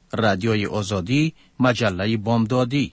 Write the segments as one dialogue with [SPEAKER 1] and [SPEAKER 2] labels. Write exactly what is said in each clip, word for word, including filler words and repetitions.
[SPEAKER 1] رادیوی آزادی، مجله بامدادی.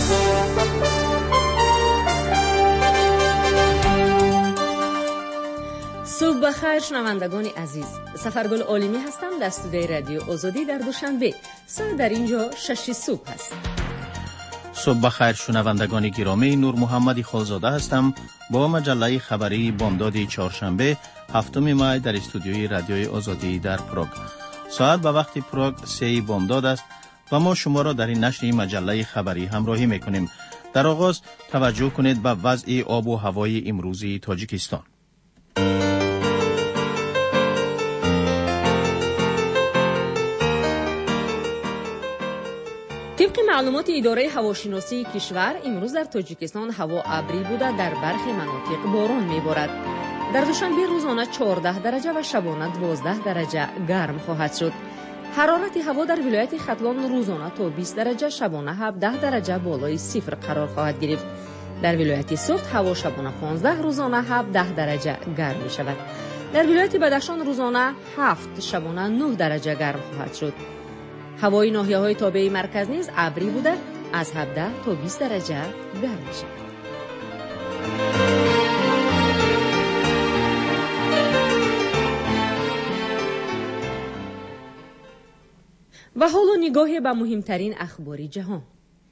[SPEAKER 2] صبح بخیر شنوندگان عزیز، سفرگل عالمی هستم در استودیوی رادیو آزادی در دوشنبه. ساعت در اینجا شش صبح است.
[SPEAKER 1] صبح بخیر شنوندگان گرامی، نور محمدی خالزاده هستم با مجله خبری بامداد چهارشنبه هفتم می در استودیوی رادیوی آزادی در پراگ. ساعت به وقت پراگ سه بامداد است و ما شما را در این نشر مجله خبری همراهی میکنیم. در آغاز توجه کنید به وضع آب و هوای امروزی تاجیکستان.
[SPEAKER 2] طبق معلومات اداره هواشناسی کشور، امروز در تاجیکستان هوا ابری بوده، در برخی مناطق باران میبارد. در دوشنبه روزانه چهارده درجه و شبانه دوازده درجه گرم خواهد شد. حرارت هوا در ولایت ختلان روزانه تا بیست درجه، شبانه هفده درجه بالای صفر قرار خواهد گرفت. در ولایت سوخت هوا شبانه پانزده، روزانه هفده درجه گرم می شود. در ولایت بدخشان روزانه هفت، شبانه نه درجه گرم خواهد شد. هوای ناحیه‌های تابع مرکز نیز ابری بوده، از هفده تا بیست درجه گرم می شود. و حالا نگاهی به مهمترین اخبار جهان.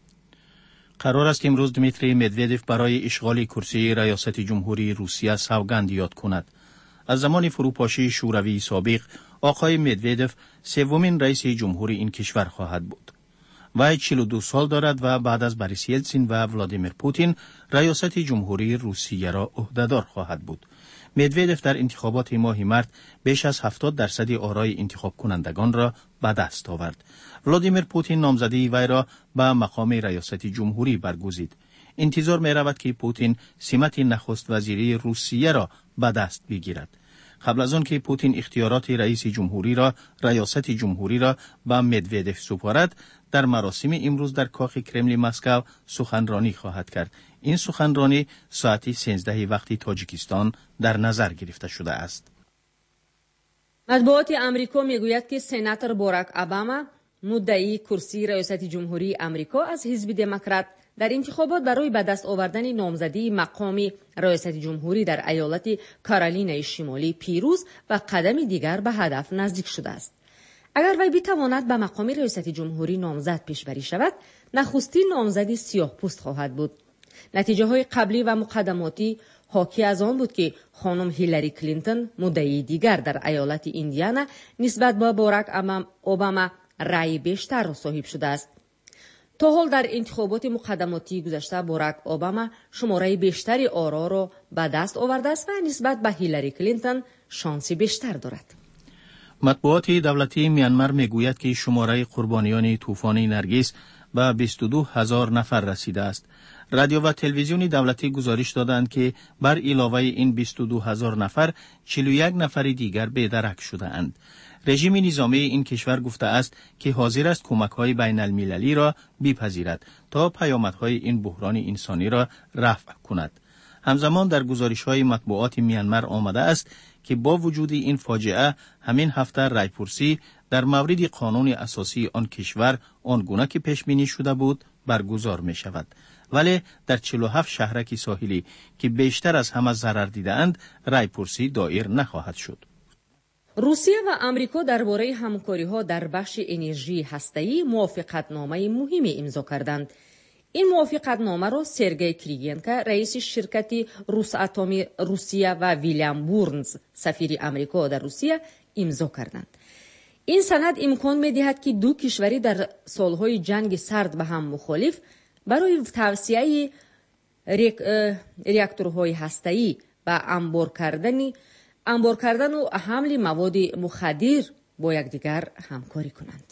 [SPEAKER 1] قرار است امروز دمیتری مدودف برای اشغال کرسی ریاست جمهوری روسیه سوگند یاد کند. از زمان فروپاشی شوروی سابق، آقای مدودف سومین رئیس جمهوری این کشور خواهد بود. وی چهل و دو سال دارد و بعد از بوریس یلتسین و ولادیمیر پوتین ریاست جمهوری روسیه را عهدهدار خواهد بود. مدودف در انتخابات ماه مارس بیش از هفتاد درصد آرای انتخاب کنندگان را به دست آورد. ولادیمیر پوتین نامزدی وی را به مقام ریاست جمهوری برگزید. انتظار می رود که پوتین سمت نخست وزیری روسیه را به دست بگیرد. قبل از آن که پوتین اختیارات رئیس جمهوری را ریاست جمهوری را به مدودف سپارد، در مراسم امروز در کاخ کرملین مسکو سخنرانی خواهد کرد. این سخنرانی ساعت سیزده وقت تاجیکستان در نظر گرفته شده است.
[SPEAKER 2] مطبوعات امریکا میگوید که سناتور باراک اوباما، مدعی کرسی ریاست جمهوری امریکا از حزب دموکرات، در انتخابات برای به دست آوردن نامزدی مقام ریاست جمهوری در ایالت کارولینای شمالی پیروز و قدم دیگر به هدف نزدیک شده است. اگر وی بتواند به مقام ریاست جمهوری نامزد پیشبری شود، نخستین نامزدی سیاه پوست خواهد بود. نتیجه های قبلی و مقدماتی حاکی از آن بود که خانم هیلاری کلینتون، مدعی دیگر در ایالت ایندیانا، نسبت به باراک اوباما رأی بیشتر را صاحب شده است. تا حال در انتخابات مقدماتی گذشته باراک اوباما شماره بیشتری آرا را به دست آورده است و نسبت به هیلاری کلینتون شانسی بیشتر دارد.
[SPEAKER 1] مطبوعات دولتی میانمار میگوید که شماره قربانیان طوفان نرگس به بیست و دو هزار نفر رسیده است. رادیو و تلویزیون دولتی گزارش دادند که بر علاوه این بیست و دو هزار نفر، چهل و یک نفر دیگر بی‌درک شده اند. رژیم نظامی این کشور گفته است که حاضر است کمک‌های بین المللی را بپذیرد تا پیامدهای این بحران انسانی را رفع کند. همزمان در گزارش‌های مطبوعات میانمار آمده است که با وجود این فاجعه، همین هفته رایپرسی در مورد قانون اساسی آن کشور آنگونه که پیش بینی شده بود برگزار می شود. ولی در چهل و هفت شهرک ساحلی که بیشتر از همه ضرر دیده‌اند، رایپرسی دایر نخواهد شد.
[SPEAKER 2] روسیه و امریکا درباره همکاری‌ها در بخش انرژی هسته‌ای موافقتنامه مهمی امضا کردند. این موافقتنامه را سرگئی کریگینکا، رئیس شرکت روساتوم روسیه و ویلیام بورنز، سفیر امریکا در روسیه، امضا کردند. این سند امکان می‌دهد که دو کشوری در سالهای جنگ سرد به هم مخالف برای توسعه ریاکتورهای هسته‌ای و انبار کردن انبار کردن و حمل مواد مخدر با یکدیگر همکاری کنند.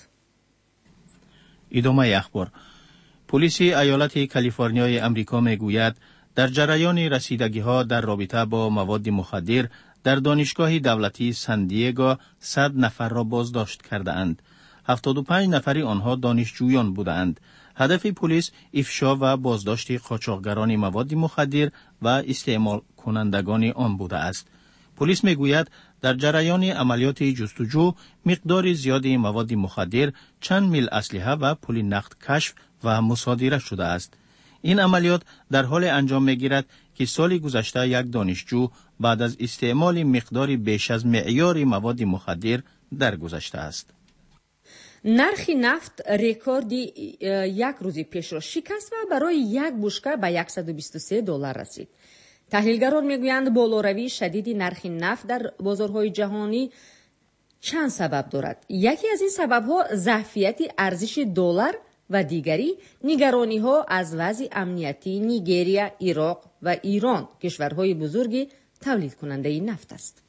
[SPEAKER 1] ادامه اخبار. پلیس ایالت کالیفرنیای امریکا میگوید در جریان رسیدگی‌ها در رابطه با مواد مخدر در دانشگاه دولتی سان دیگو صد نفر را بازداشت کرده اند. هفتاد و پنج نفری آنها دانشجویان بودند. هدف پلیس افشا و بازداشت قاچاقگران مواد مخدر و استعمال کنندگان آن بوده است. پلیس میگوید در جریان عملیات جستجو مقدار زیادی مواد مخدر، چند میل اسلحه و پول نقد کشف و مصادره شده است. این عملیات در حال انجام میگیرد که سال گذشته یک دانشجو بعد از استعمال مقداری بیش از معیار مواد مخدر درگذشته است.
[SPEAKER 2] نرخ نفت رکوردی یک روز پیش را شکست و برای یک بشکه به صد و بیست و سه دلار رسید. تحلیلگران میگویند بالاروی شدید نرخ نفت در بازارهای جهانی چند سبب دارد. یکی از این سبب‌ها ظرفیت ارزش دلار و دیگری نگرانی‌ها از وضع امنیتی نیجریه، عراق و ایران، کشورهای بزرگ تولید کننده نفت است.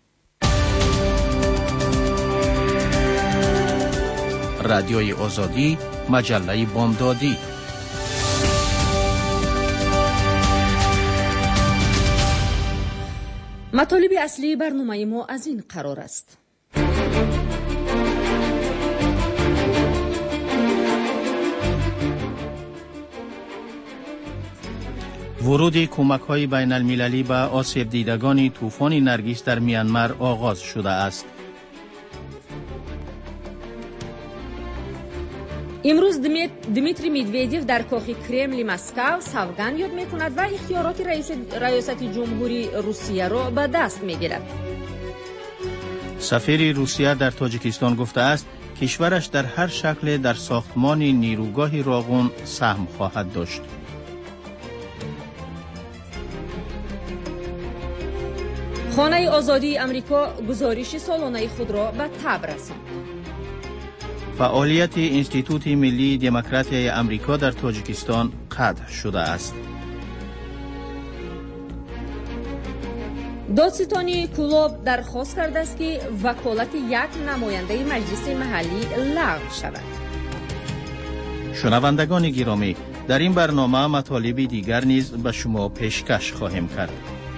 [SPEAKER 1] رادیوی آزادی، مجله بامدادی.
[SPEAKER 2] مطالب اصلی برنامه ما از این قرار است.
[SPEAKER 1] ورود کمک‌های بین المللی به آسیب دیدگان طوفان نرگس در میانمار آغاز شده است.
[SPEAKER 2] امروز دمیتری مدویدیف در کاخ کرمل مسکو سوگند یاد می‌کند و اختیارات رئیس ریاست جمهوری روسیه را به دست می‌گیرد.
[SPEAKER 1] سفیر روسیه در تاجیکستان گفته است کشورش در هر شکل در ساختمان نیروگاه راغون سهم خواهد داشت.
[SPEAKER 2] خانه آزادی امریکا گزارش سالانه خود را به تب رساند.
[SPEAKER 1] فعالیت انستیتوت ملی دموکراسی امریکا در تاجیکستان قطع شده است.
[SPEAKER 2] دادستانی کلوب درخواست کرده است که وکالت یک نماینده مجلس محلی لغو شود.
[SPEAKER 1] شنوندگان گرامی، در این برنامه مطالب دیگر نیز به شما پیشکش خواهیم کرد.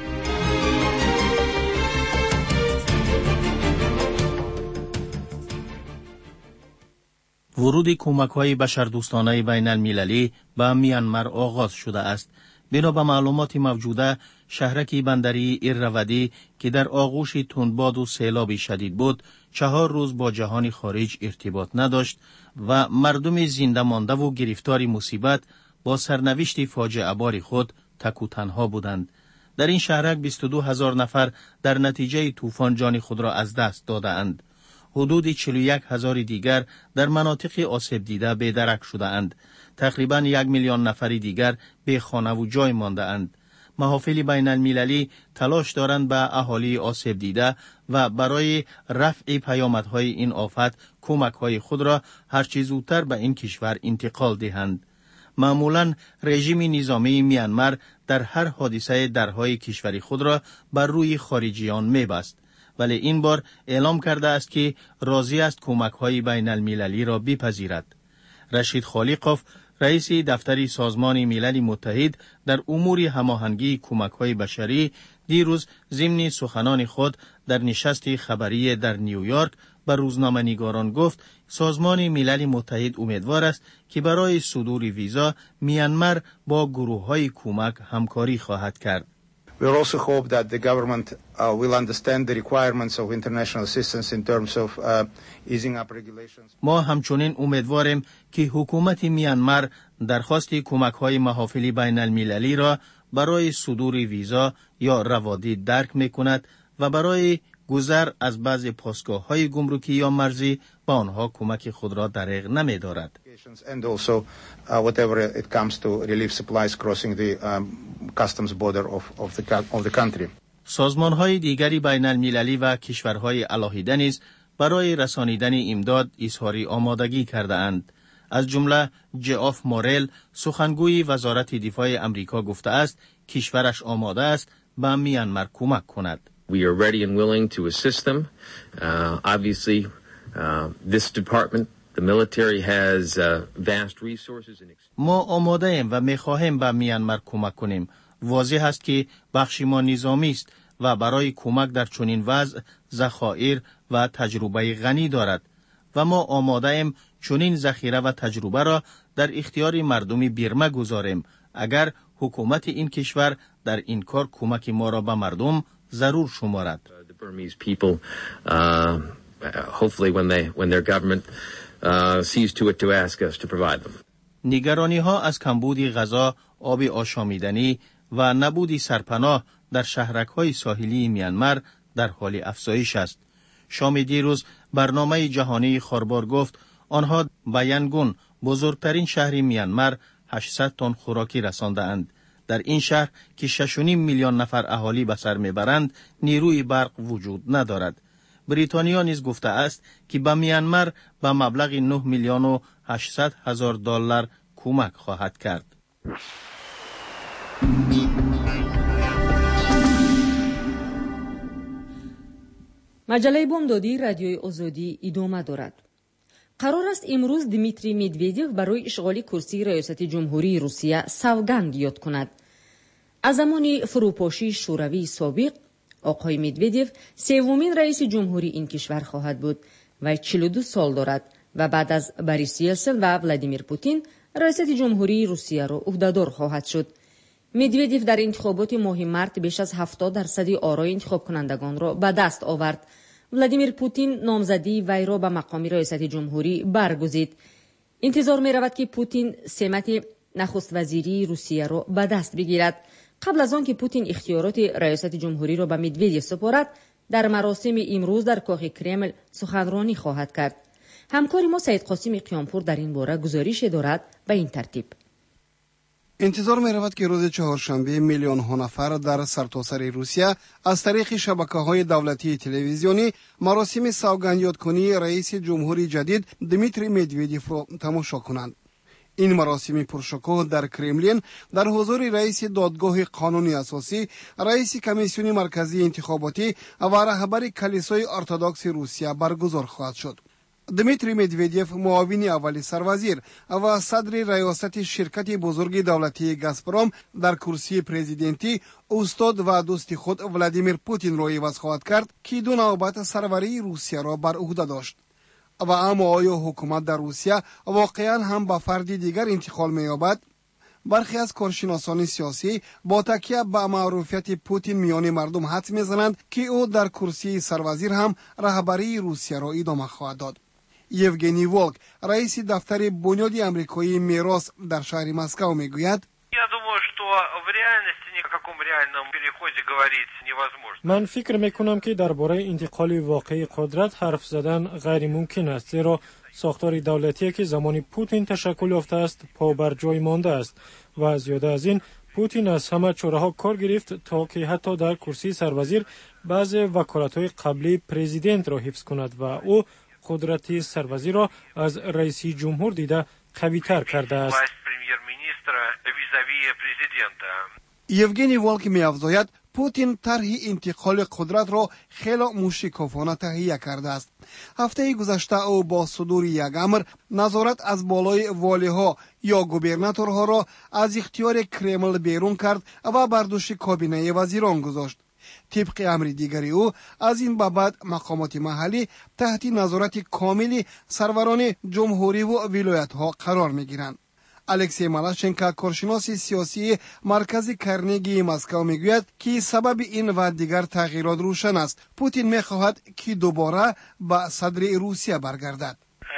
[SPEAKER 1] ورود کمک‌های بشردوستانه بین المللی به میانمار آغاز شده است. بنا به معلومات موجوده، شهرک بندری ایرودی که در آغوش تندباد و سیلاب شدید بود، چهار روز با جهان خارج ارتباط نداشت و مردم زنده مانده و گرفتار مصیبت با سرنوشت فاجعه بار خود تک و تنها بودند. در این شهرک بیست و دو هزار نفر در نتیجه طوفان جان خود را از دست دادند. حدود چهل و یک هزار دیگر در مناطق آسیب دیده بی‌درک شده اند. تقریباً یک میلیون نفر دیگر به خانه و جای مانده اند. محافل بین المللی تلاش دارند به اهالی آسیب دیده و برای رفع پیامدهای این آفت کمک‌های خود را هرچه زودتر به این کشور انتقال دهند. معمولاً رژیم نظامی میانمار در هر حادثه درهای کشور خود را بر روی خارجیان می‌بست، ولی این بار اعلام کرده است که راضی است کمک‌های بین المللی را بپذیرد. رشید خالقوف، رئیس دفتر سازمان ملل متحد در امور هماهنگی کمک‌های بشری، دیروز ضمن سخنان خود در نشست خبری در نیویورک به روزنامه‌نگاران گفت سازمان ملل متحد امیدوار است که برای صدور ویزا میانمار با گروه‌های کمک همکاری خواهد کرد.
[SPEAKER 3] We also hope that the government uh, will understand the requirements of international assistance in terms of uh, easing up regulations.
[SPEAKER 1] ما همچنین امیدواریم که حکومت میانمار درخواست کمک‌های محافل بین المللی را برای صدور ویزا یا روادید درک می‌کند و برای گذر از بعض پاسگاه‌های گمرکی یا مرزی به آنها کمک خود را دریغ نمی‌دارد.
[SPEAKER 3] And also uh, whatever it comes to relief supplies crossing the um, customs border of, of, the, of the country.
[SPEAKER 1] سازمان‌های دیگری بین المللی و کشورهای علاهیده نیز برای رسانیدن امداد اظهار آمادگی کرده اند. از جمله جاف مورل، سخنگوی وزارت دفاع امریکا گفته است کشورش آماده است به میانمار کمک کند.
[SPEAKER 4] We are ready and willing to assist them. Uh, obviously, uh, this department, the military has uh, vast resources and
[SPEAKER 1] ما آماده ایم و می‌خواهیم به میانمار کمک کنیم. واضح است که بخش ما نظامی است و برای کمک در چنین وضع ذخایر و تجربه غنی دارد و ما آماده ایم چنین ذخیره و تجربه را در اختیار مردم برما گذاریم اگر حکومت این کشور در این کار کمک ما را به مردم ضرور شمارد.
[SPEAKER 4] The Burmese people, uh, hopefully when they when their government uh, sees to it to ask us to provide them.
[SPEAKER 1] نگرانی ها از کمبود غذا، آب آشامیدنی و نبود سرپناه در شهرک‌های ساحلی میانمار در حال افزایش است. شام دیروز برنامه جهانی خاربار گفت آنها به ینگون بزرگترین شهر میانمار هشتصد تن خوراکی رسانده‌اند. در این شهر که شش و نیم میلیون نفر اهالی به سر میبرند نیروی برق وجود ندارد. بریتانیا نیز گفته است که به میانمار به مبلغ نه میلیون و هشتصد هزار دلار کمک خواهد کرد.
[SPEAKER 2] مجله بامدادی رادیوی آزادی ادامه دارد. قرار است امروز دمیتری مدودیف برای اشغال کرسی ریاست جمهوری روسیه سوگند یاد کند. از زمان فروپاشی شوروی سابق آقای مدودیف سومین رئیس جمهوری این کشور خواهد بود و چهل و دو سال دارد و بعد از بوریس یلتسن و ولادیمیر پوتین رئیس جمهوری روسیه را عهدهدار خواهد شد. مدودیف در انتخابات ماه مارت بیش از هفتاد درصد آرای انتخاب کنندگان را به دست آورد. ولادیمیر پوتین نامزدی وی را به مقام ریاست جمهوری برگزید. انتظار می رود که پوتین سمت نخست وزیری روسیه را به دست بگیرد. قبل از آن که پوتین اختیارات ریاست جمهوری را به مدودیف سپارد، در مراسم امروز در کاخ کرمل سخنرانی خواهد کرد. همکار ما سید قاسم قیامپور در این باره گزارش دارد به این ترتیب.
[SPEAKER 5] انتظار می رود که روز چهارشنبه میلیون ها نفر در سرتاسر روسیه از طریق شبکه های دولتی تلویزیونی مراسم سوگند یادکنی رئیس جمهوری جدید دمیتری مدودیف را تماشا کنند. این مراسم پرشکوه در کرملین در حضور رئیس دادگاه قانونی اساسی، رئیس کمیسیون مرکزی انتخاباتی و رهبر کلیسای ارتدوکس روسیه برگزار خواهد شد. دمیتری مدودیف معاون اول سروزیر و صدر ریاست شرکت بزرگ دولتی گازپروم در کرسی پرزیدنتی استاد و دوست خود ولادیمیر پوتین را عوض خواهد کرد که دو نوبت سروری روسیه را بر عهده داشت. و اما آیا حکومت در روسیه واقعا هم به فرد دیگر انتقال می‌یابد؟ برخی از کارشناسان سیاسی با تکیه به معروفیت پوتین میان مردم حدس می‌زنند که او در کرسی سروزیر هم رهبری روسیه را ادامه خواهد داد. یوگنی ولک، رئیس دفتر بنیاد آمریکایی میراث در شهر مسکو میگوید:
[SPEAKER 6] من فکر میکنم که درباره انتقال واقعی قدرت حرف زدن غیر ممکن است، زیرا ساختار دولتی که زمان پوتین تشکل یافته است پا بر جای مانده است و زیاده از این پوتین از همه چاره‌ها کار گرفت تا که حتی در کرسی سروزیر بعض وکالت‌های قبلی پرزیدنت را حفظ کند و او قدرت سروزیر را از رئیس جمهور دیده قوی تر کرده است.
[SPEAKER 5] یوگنی ولک می افزاید پوتین طرح انتقال قدرت را خیلی موشکافانه تهیه کرده است. هفته گذشته او با صدور یک امر نظارت از بالای والی‌ها یا گوبرناتورها را از اختیار کرمل بیرون کرد و بر دوش کابینه وزیران گذاشت. طبق امر دیگری او از این به بعد مقامات محلی تحت نظارت کاملی سروران جمهوری و ولایت‌ها قرار می‌گیرند. الکسی مالاشنکا، کارشناس سیاسی مرکز کرنگی مسکو میگوید که سبب این و دیگر تغییرات روشن است. پوتین میخواهد که دوباره به صدر روسیه برگردد.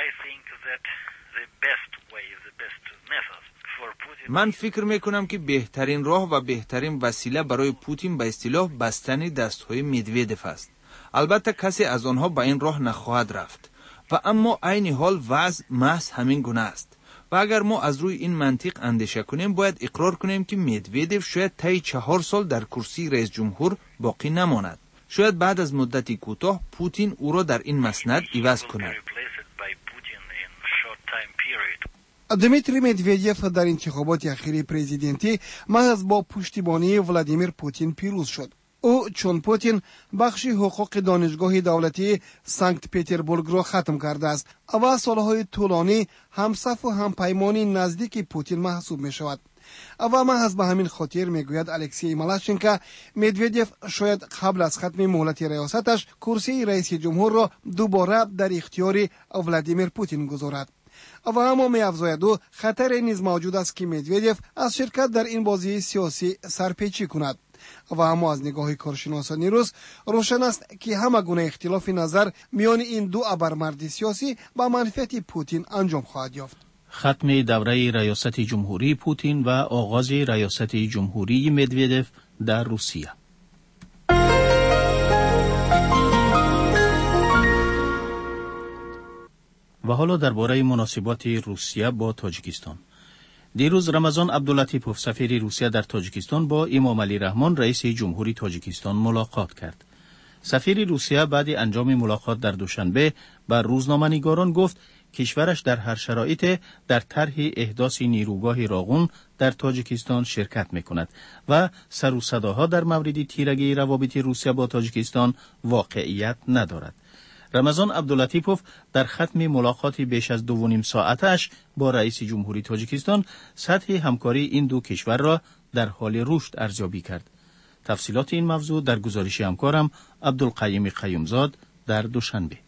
[SPEAKER 7] من فکر میکنم که بهترین راه و بهترین وسیله برای پوتین به اصطلاح بستن دستهای مدودیف است. البته کسی از آنها به این راه نخواهد رفت و اما عین حال وضع محض همین گونه است. و اگر ما از روی این منطق اندیشه کنیم باید اقرار کنیم که مدودیف شاید طی چهار سال در کرسی رئیس جمهور باقی نماند. شاید بعد از مدتی کوتاه پوتین او را در این مسند عوض کند.
[SPEAKER 5] دمیتری مدودیف در انتخابات اخیر پرزیدنتی محض با پشتیبانی ولادیمیر پوتین پیروز شد. او چون پوتین بخش حقوق دانشگاه دولتی سنت پترزبورگ را ختم کرده است و سالهای طولانی همصف و همپیمانی نزدیک پوتین محسوب می شود. و محض به همین خاطر میگوید الکسی مالاشنکا مدودیف شاید قبل از ختم مهلت ریاستش کرسی رئیس جمهور را دوباره در اختیار ولادیمیر پوتین گذارد. و اما می افزاید او خطر نیز موجود است که مدودیف از شرکت در این بازی سیاسی سرپیچی کند. و اما از نگاه کارشناسان روز روشن است که همه گونه اختلاف نظر میان این دو ابرمرد سیاسی با منفعت پوتین انجام خواهد یافت.
[SPEAKER 1] ختم دوره ریاست جمهوری پوتین و آغاز ریاست جمهوری مدودف در روسیه. و حالا درباره مناسبات روسیه با تاجیکستان. دیروز رمضان عبداللطیپوف سفیر روسیه در تاجیکستان با امام علی رحمان رئیس جمهوری تاجیکستان ملاقات کرد. سفیر روسیه بعد انجام ملاقات در دوشنبه بر روزنامه‌نگاران گفت کشورش در هر شرایط در طرح احداث نیروگاه راغون در تاجیکستان شرکت می‌کند و سر و صداها در مورد تیرگی روابط روسیه با تاجیکستان واقعیت ندارد. رمضان عبداللطیپوف در ختم ملاقاتی بیش از دو و نیم ساعتش با رئیس جمهوری تاجیکستان سطح همکاری این دو کشور را در حال رشد ارزیابی کرد. تفصیلات این موضوع در گزارش همکارم عبدالقیوم قیومزاد در دوشنبه.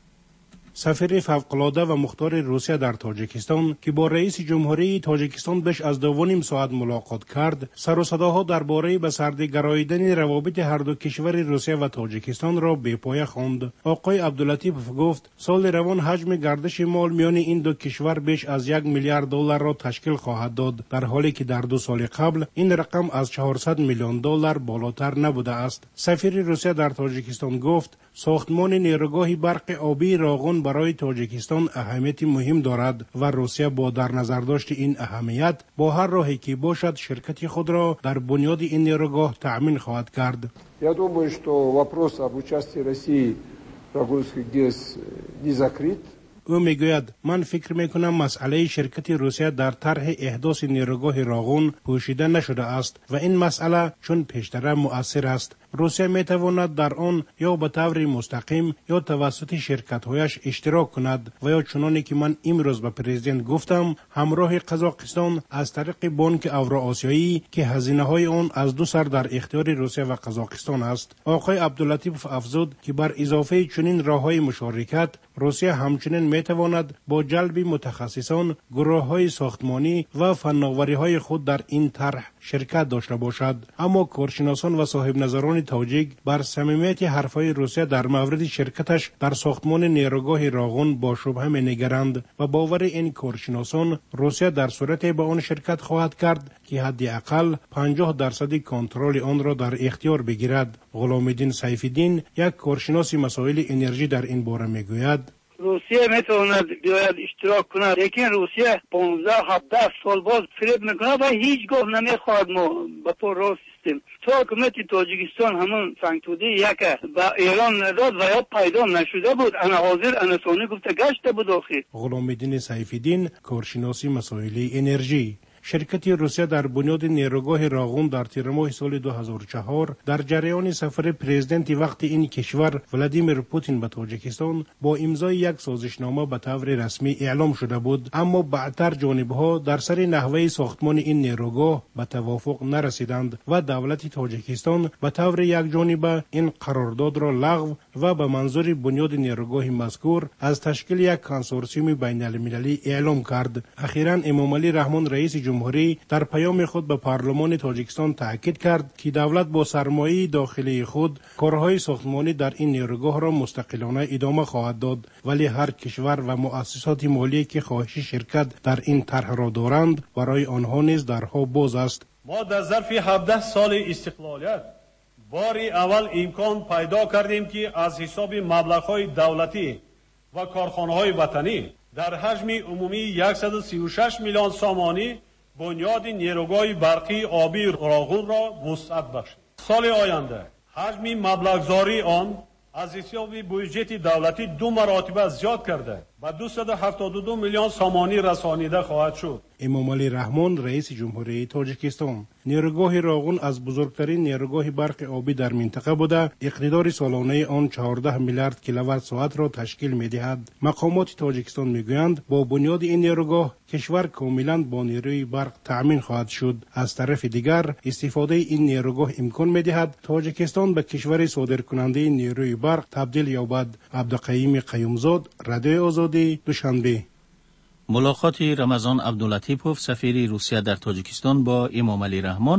[SPEAKER 8] سفیر فوق‌العاده و مختار روسیه در تاجیکستان که با رئیس جمهوری تاجیکستان بیش از دو و نیم ساعت ملاقات کرد، سر و صداها درباره به سردی گراییدن روابط هر دو کشور روسیه و تاجیکستان را بی‌پایه خواند. آقای عبداللطیپوف گفت سال روان حجم گردش مال میان این دو کشور بیش از یک میلیارد دلار را تشکیل خواهد داد، در حالی که در دو سال قبل این رقم از چهارصد میلیون دلار بالاتر نبوده است. سفیر روسیه در تاجیکستان گفت ساختمان نیروگاه برق آبی راغون برای تاجیکستان اهمیت مهم دارد و روسیه با در نظر داشت این اهمیت با هر راهی که باشد شرکت خود را در بنیاد این نیروگاه تأمین خواهد کرد.
[SPEAKER 9] Я думаю, что вопрос об участии России в Рагунской ГЭС не закрыт.
[SPEAKER 8] او میگوید من فکر میکنم مسئله شرکت روسیه در طرح احداث نیروگاه راغون پوشیده نشده است و این مسئله چون پیشتر مؤثر است. روسیه میتواند در آن یا به طور مستقیم یا توسط شرکت‌هایش اشتراک کند و یا چنانه که من امروز به پرزیدنت گفتم همراه قزاقستان از طریق بانک اوراسیایی که هزینه‌های آن از دو سر در اختیار روسیه و قزاقستان است. آقای عبداللطیپوف افزود که بر اضافه چنین راه‌های مشارکت روسیه همچنین میتواند با جلب متخصصان، گروه‌های ساختمانی و فناوری‌های خود در این طرح شرکت داشته باشد. اما کارشناسان و صاحب نظران تاجیک بر صمیمیت حرفهای روسیه در مورد شرکتش در ساختمان نیروگاه راغون با شبهه می‌نگرند و باور این کارشناسان روسیه در صورت به آن شرکت خواهد کرد که حداقل پنجاه درصد کنترل آن را در اختیار بگیرد. غلامالدین سیف‌الدین یک کارشناس مسائل انرژی در این باره میگوید
[SPEAKER 10] روسیه میتواند بیاید اشتراک کند، لیکن روسیه پانزده هفده سال باز فریب میکنه و هیچگاه نمیخواهد ما به طور راست استیم. تا حکومت تاجیکستان همون سنگتودی یک با ایران نداد و یا پیدا نشده بود، انا حاضر انا ثانی گفته گشته بود آخر.
[SPEAKER 8] غلامالدین سیف‌الدین کارشناس مسائل انرژی. شرکت روسیه در بنیاد نیروگاه راغون در تیر ماه سال دو هزار و چهار در جریان سفر پرزیدنت وقت این کشور ولادیمیر پوتین به تاجیکستان با امضای یک سازشنامه به طور رسمی اعلام شده بود، اما بعدتر جانبها در سر نحوه ساختمان این نیروگاه به توافق نرسیدند و دولت تاجیکستان به طور یک جانبه این قرارداد را لغو و به منظور بنیاد نیروگاه مذکور از تشکیل یک کنسورسیوم بین المللی اعلام کرد. اخیراً امام علی رحمان رئیس جمهوری در پیام خود به پارلمان تاجیکستان تاکید کرد که دولت با سرمایه داخلی خود کارهای ساختمانی در این نیروگاه را مستقلانه ادامه خواهد داد، ولی هر کشور و مؤسسات مالی که خواهش شرکت در این طرح را دارند برای آنها نیز درها باز است.
[SPEAKER 11] ما در ظرف هفده سال استقلالیت باری اول امکان پیدا کردیم که از حساب مبلغ‌های دولتی و کارخانه‌های وطنی در حجم عمومی صد و سی و شش میلیون سامانی بنیاد نیروگاه برقی آبی راغون را وسعت بخشید. سال آینده حجم مبلغ‌زاری آن از حساب بودجه دولتی دو مراتبه زیاد کرده و دویست و هفتاد و دو میلیون سامانی رسانیده خواهد شد.
[SPEAKER 8] امام علی رحمان رئیس جمهوری تاجیکستان. نیروگاه راغون از بزرگترین نیروگاه برق آبی در منطقه بوده، اقتدار سالانه آن چهارده میلیارد کیلووات ساعت را تشکیل می‌دهد. مقامات تاجیکستان میگویند با بنیاد این نیروگاه کشور کاملا با نیروی برق تأمین خواهد شد. از طرف دیگر استفاده این نیروگاه امکان می‌دهد تاجیکستان به کشور صادرکننده نیروی برق تبدیل یابد. عبدالقیوم قیومزاد، رادیو آزادی، دوشنبه.
[SPEAKER 1] ملاقات رمضان عبداللطیپوف سفیر روسیه در تاجیکستان با امام علی رحمان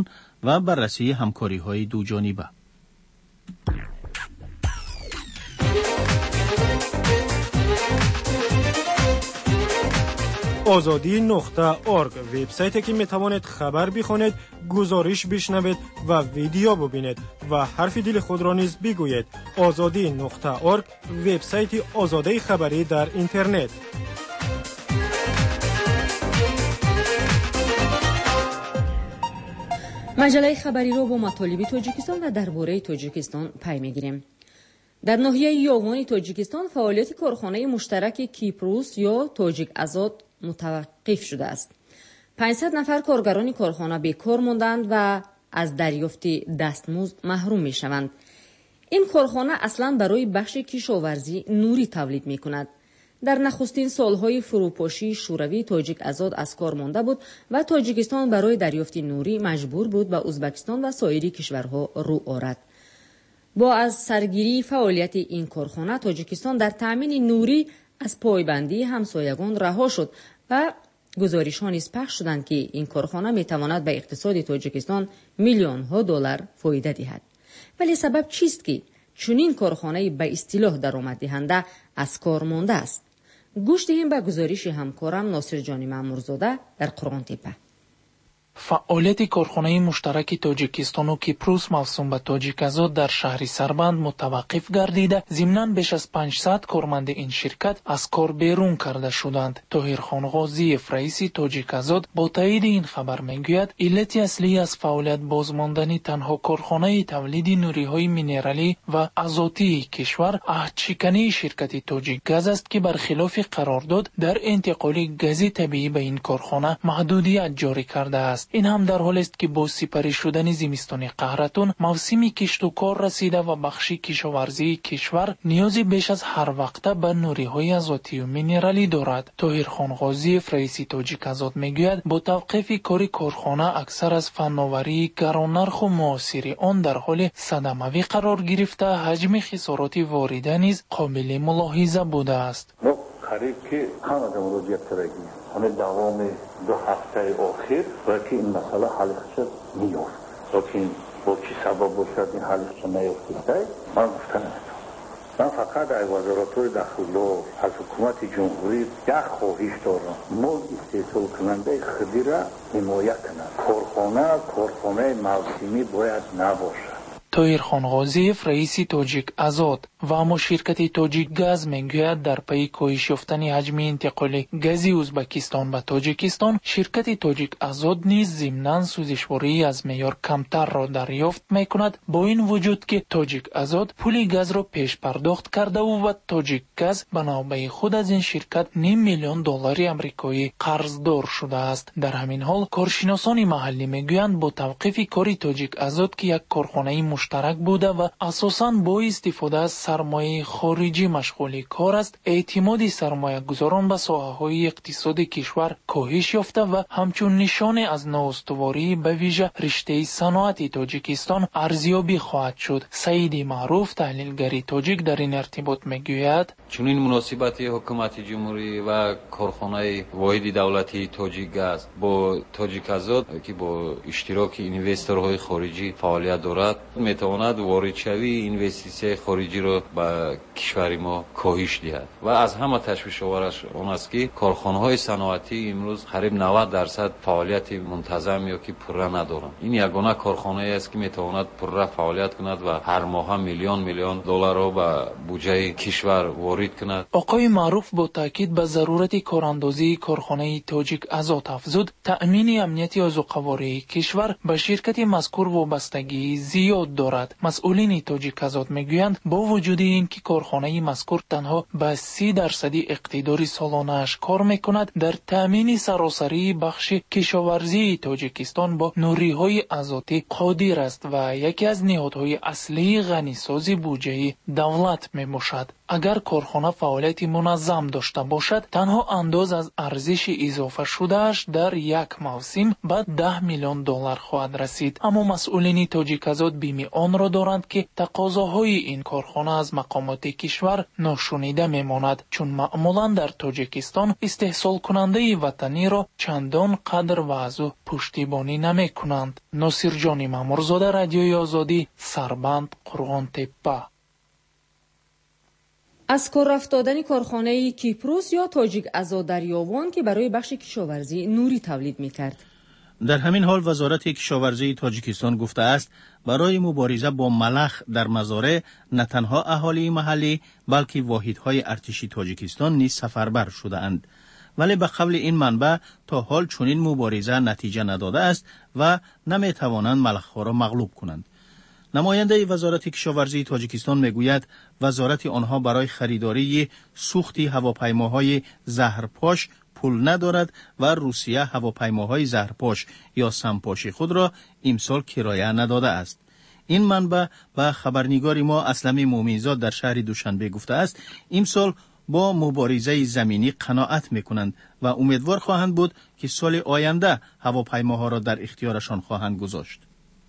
[SPEAKER 1] و بررسی همکاری‌های دوجانبه.
[SPEAKER 6] آزادی نقطه ارگ وبسایتی که می توانید خبر بخوانید، گزارش بشنوید و ویدیو ببینید و حرف دل خود را نیز بگویید. آزادی نقطه ارگ وبسایت آزادی خبری در اینترنت.
[SPEAKER 2] مجله خبری را با مطالب تاجیکستان و درباره تاجیکستان پی می‌گیریم. در ناحیه یاغان تاجیکستان فعالیت کارخانه مشترک کیپروس یا تاجیک آزاد متوقف شده است. پانصد نفر کارگران کارخانه بیکار ماندند و از دریافت دستمزد محروم می شوند. این کارخانه اصلا برای بخش کشاورزی نوری تولید می کند. در نخستین سالهای فروپاشی شوروی تاجیک آزاد از کار مانده بود و تاجیکستان برای دریافت نوری مجبور بود به ازبکستان و سایر کشورها رو آورد. با از سرگیری فعالیت این کارخانه تاجیکستان در تامین نوری از پایبندی همسایگان رها شد و گزارش‌ها نیز پخش شدند که این کارخانه می‌تواند به اقتصاد تاجیکستان میلیون‌ها دلار فایده دهد. ولی سبب چیست که چنین کارخانه به اصطلاح درآمد دهنده از کار مانده است؟ گوش دهیم به گزارش همکارم ناصر جان مامورزاده در قرغان تپه.
[SPEAKER 12] فعالیت کارخانه مشترک تاجیکستان و کیپروس موسوم به تاجیک آزاد در شهر سربند متوقف گردیده، ضمناً بیش از پانصد کارمند این شرکت از کار بیرون کرده شدند. طاهرخان غازیف رئیس تاجیک آزاد با تایید این خبر میگوید علت اصلی از فعالیت بازماندن تنها کارخانه تولید نوری‌های مینرالی و آزاتی کشور عهدشکنی شرکت تاجیک گاز است که برخلاف قرارداد در انتقال گاز طبیعی به این کارخانه محدودیت جاری کرده است. این هم در حالی است که با سپری شدن زمستان قهرتون موسم کشت و کار رسیده و بخش کشاورزی کشور نیازی بیش از هر وقت به نوری‌های آزاتی و مینرالی دارد. طاهرخان غازیف رئیس تاجیک آزاد میگوید با توقف کار کارخانه اکثر از فناوری گرانرخ و معاصر آن در حال صدمه‌ای قرار گرفته، حجم خسارات وارده نیز قابل ملاحظه بوده است.
[SPEAKER 13] همه دوام دو هفته آخر برای که این مسئله حل شد نیافت. لیکن با چی سبب باشد این حل شد نیافته من گفته نمیتونم. من فقط از وزارت‌های داخلی از حکومت جمهوری یک خواهش دارم، مال استحصال کننده خودی را حمایت کنند. کارخانه کارخانه موسمی باید نباشد.
[SPEAKER 12] طاهرخان غازیف رئیس تاجیک آزاد و اما شرکت تاجیک گاز میگوید در پی کاهش یافتن حجم انتقال گاز ازبکستان به تاجیکستان، شرکت تاجیک آزاد نیز ضمناً سوزشواری از معیار کمتر را دریافت میکند، با این وجود که تاجیک آزاد پول گاز را پیش پرداخت کرده و تاجیک گاز به نوبه خود از این شرکت نیم میلیون دلار آمریکایی قرضدار شده است. در همین حال کارشناسان محلی میگویند با توقف کار تاجیک آزاد که یک کارخانه مشترک بوده و اساساً با استفاده از سرمایه خارجی مشغول کار است، اعتماد سرمایه گذاران به ساحه‌های اقتصاد کشور کاهش یافته و همچون نشانه از نااستواری به ویژه رشته صنعت تاجیکستان ارزیابی خواهد شد. سعید معروف تحلیلگر تاجیک در این ارتباط میگوید
[SPEAKER 14] چنین مناسبت حکومت جمهوری و کارخانه واحد دولتی تاجیک گاز با تاجیک آزاد که با اشتراک اینوسترهای خارجی فعالیت دارد میتواند وارد شوی اینوستیسیون خارجی را به کشور ما کاهش دهد و از همه تشویش آورش آن است که کارخانه‌های صنعتی امروز قریب نود درصد فعالیت منتظم یا که پره ندارند. این یگانه کارخانه است که میتواند پره فعالیت کند و هر ماه میلیون میلیون دلار را به بودجه کشور وارد کند.
[SPEAKER 12] آقای معروف با تاکید به ضرورت کاراندازی کارخانه تاجیک آزاد افزود تأمین امنیت آذوقه‌واری کشور به شرکت مذکور وابستگی زیاد دارد. مسئولین تاجیک آزاد میگویند با وجود اینکه کارخانه مذکور تنها به سی درصدی اقتدار سالانه‌اش کار میکند، در تأمین سراسری بخش کشاورزی تاجیکستان با نوری‌های آزاتی قادر است و یکی از نهادهای اصلی غنیسازی بودجه دولت میباشد. اگر کارخانه فعالیت منظم داشته باشد تنها انداز از ارزش اضافه شدهش در یک موسم به ده میلیون دلار خواهد رسید. اما مسئولین تاجیکازاد بیمی آن را دارند که تقاضاهای این کارخانه از مقامات کشور ناشنیده میماند، چون معمولا در تاجیکستان استحصال کننده وطنی را چندان قدر وضع پشتیبانی نمی کنند. ناصر جان مامورزاده، رادیوی آزادی، سربند، قرغان تپه.
[SPEAKER 2] از کار افتادن کارخانه کیپروس یا تاجیک آزادریاوان که برای بخش کشاورزی نوری تولید می‌کرد.
[SPEAKER 1] در همین حال وزارت کشاورزی تاجیکستان گفته است برای مبارزه با ملخ در مزارع نه تنها اهالی محلی بلکه واحدهای ارتشی تاجیکستان نیز سفربر شده اند. ولی به قول این منبع تا حال چنین مبارزه نتیجه نداده است و نمی توانند ملخ‌ها را مغلوب کنند. نماینده وزارت کشاورزی تاجیکستان میگوید وزارت آنها برای خریداری سوختی هواپیماهای زهرپاش پول ندارد و روسیه هواپیماهای زهرپاش یا سمپاشی خود را امسال کرایه نداده است. این منبع به خبرنگار ما اسلم مومنزاد در شهر دوشنبه گفته است امسال با مبارزه زمینی قناعت میکنند و امیدوار خواهند بود که سال آینده هواپیماها را در اختیارشان خواهند گذاشت.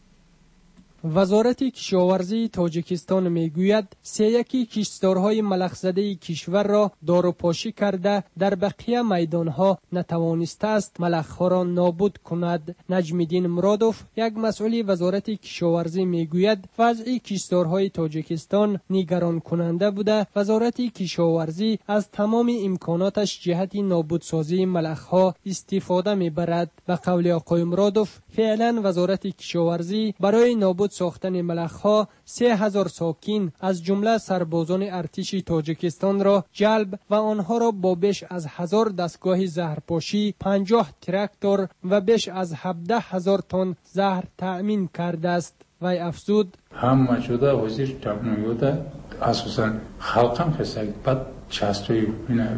[SPEAKER 15] وزارت کشاورزی تاجیکستان میگوید سه یکی کشتزارهای ملخ‌زده کشور را داروپاشی کرده در بقیه میدانها نتوانسته است ملخ‌ها را نابود کند. نجم‌الدین مرادوف، یک مسئول وزارت کشاورزی میگوید وضع کشتزارهای تاجیکستان نگران کننده بوده. وزارت کشاورزی از تمام امکاناتش جهت نابودسازی ملخ‌ها استفاده میبرد. به قول آقای مرادوف فعلا وزارت کشاورزی برای نابود ساختن ملخ‌ها سه هزار ساکن از جمله سربازان ارتش تاجیکستان را جلب و آنها را با بیش از هزار دستگاه زهرپاشی، پنجاه تراکتور و بیش از هفده هزار تن زهر تأمین کرده است. وی افزود:
[SPEAKER 16] همه شده وزیر تبنیوده اساساً خلقم خسته بعد چاستوی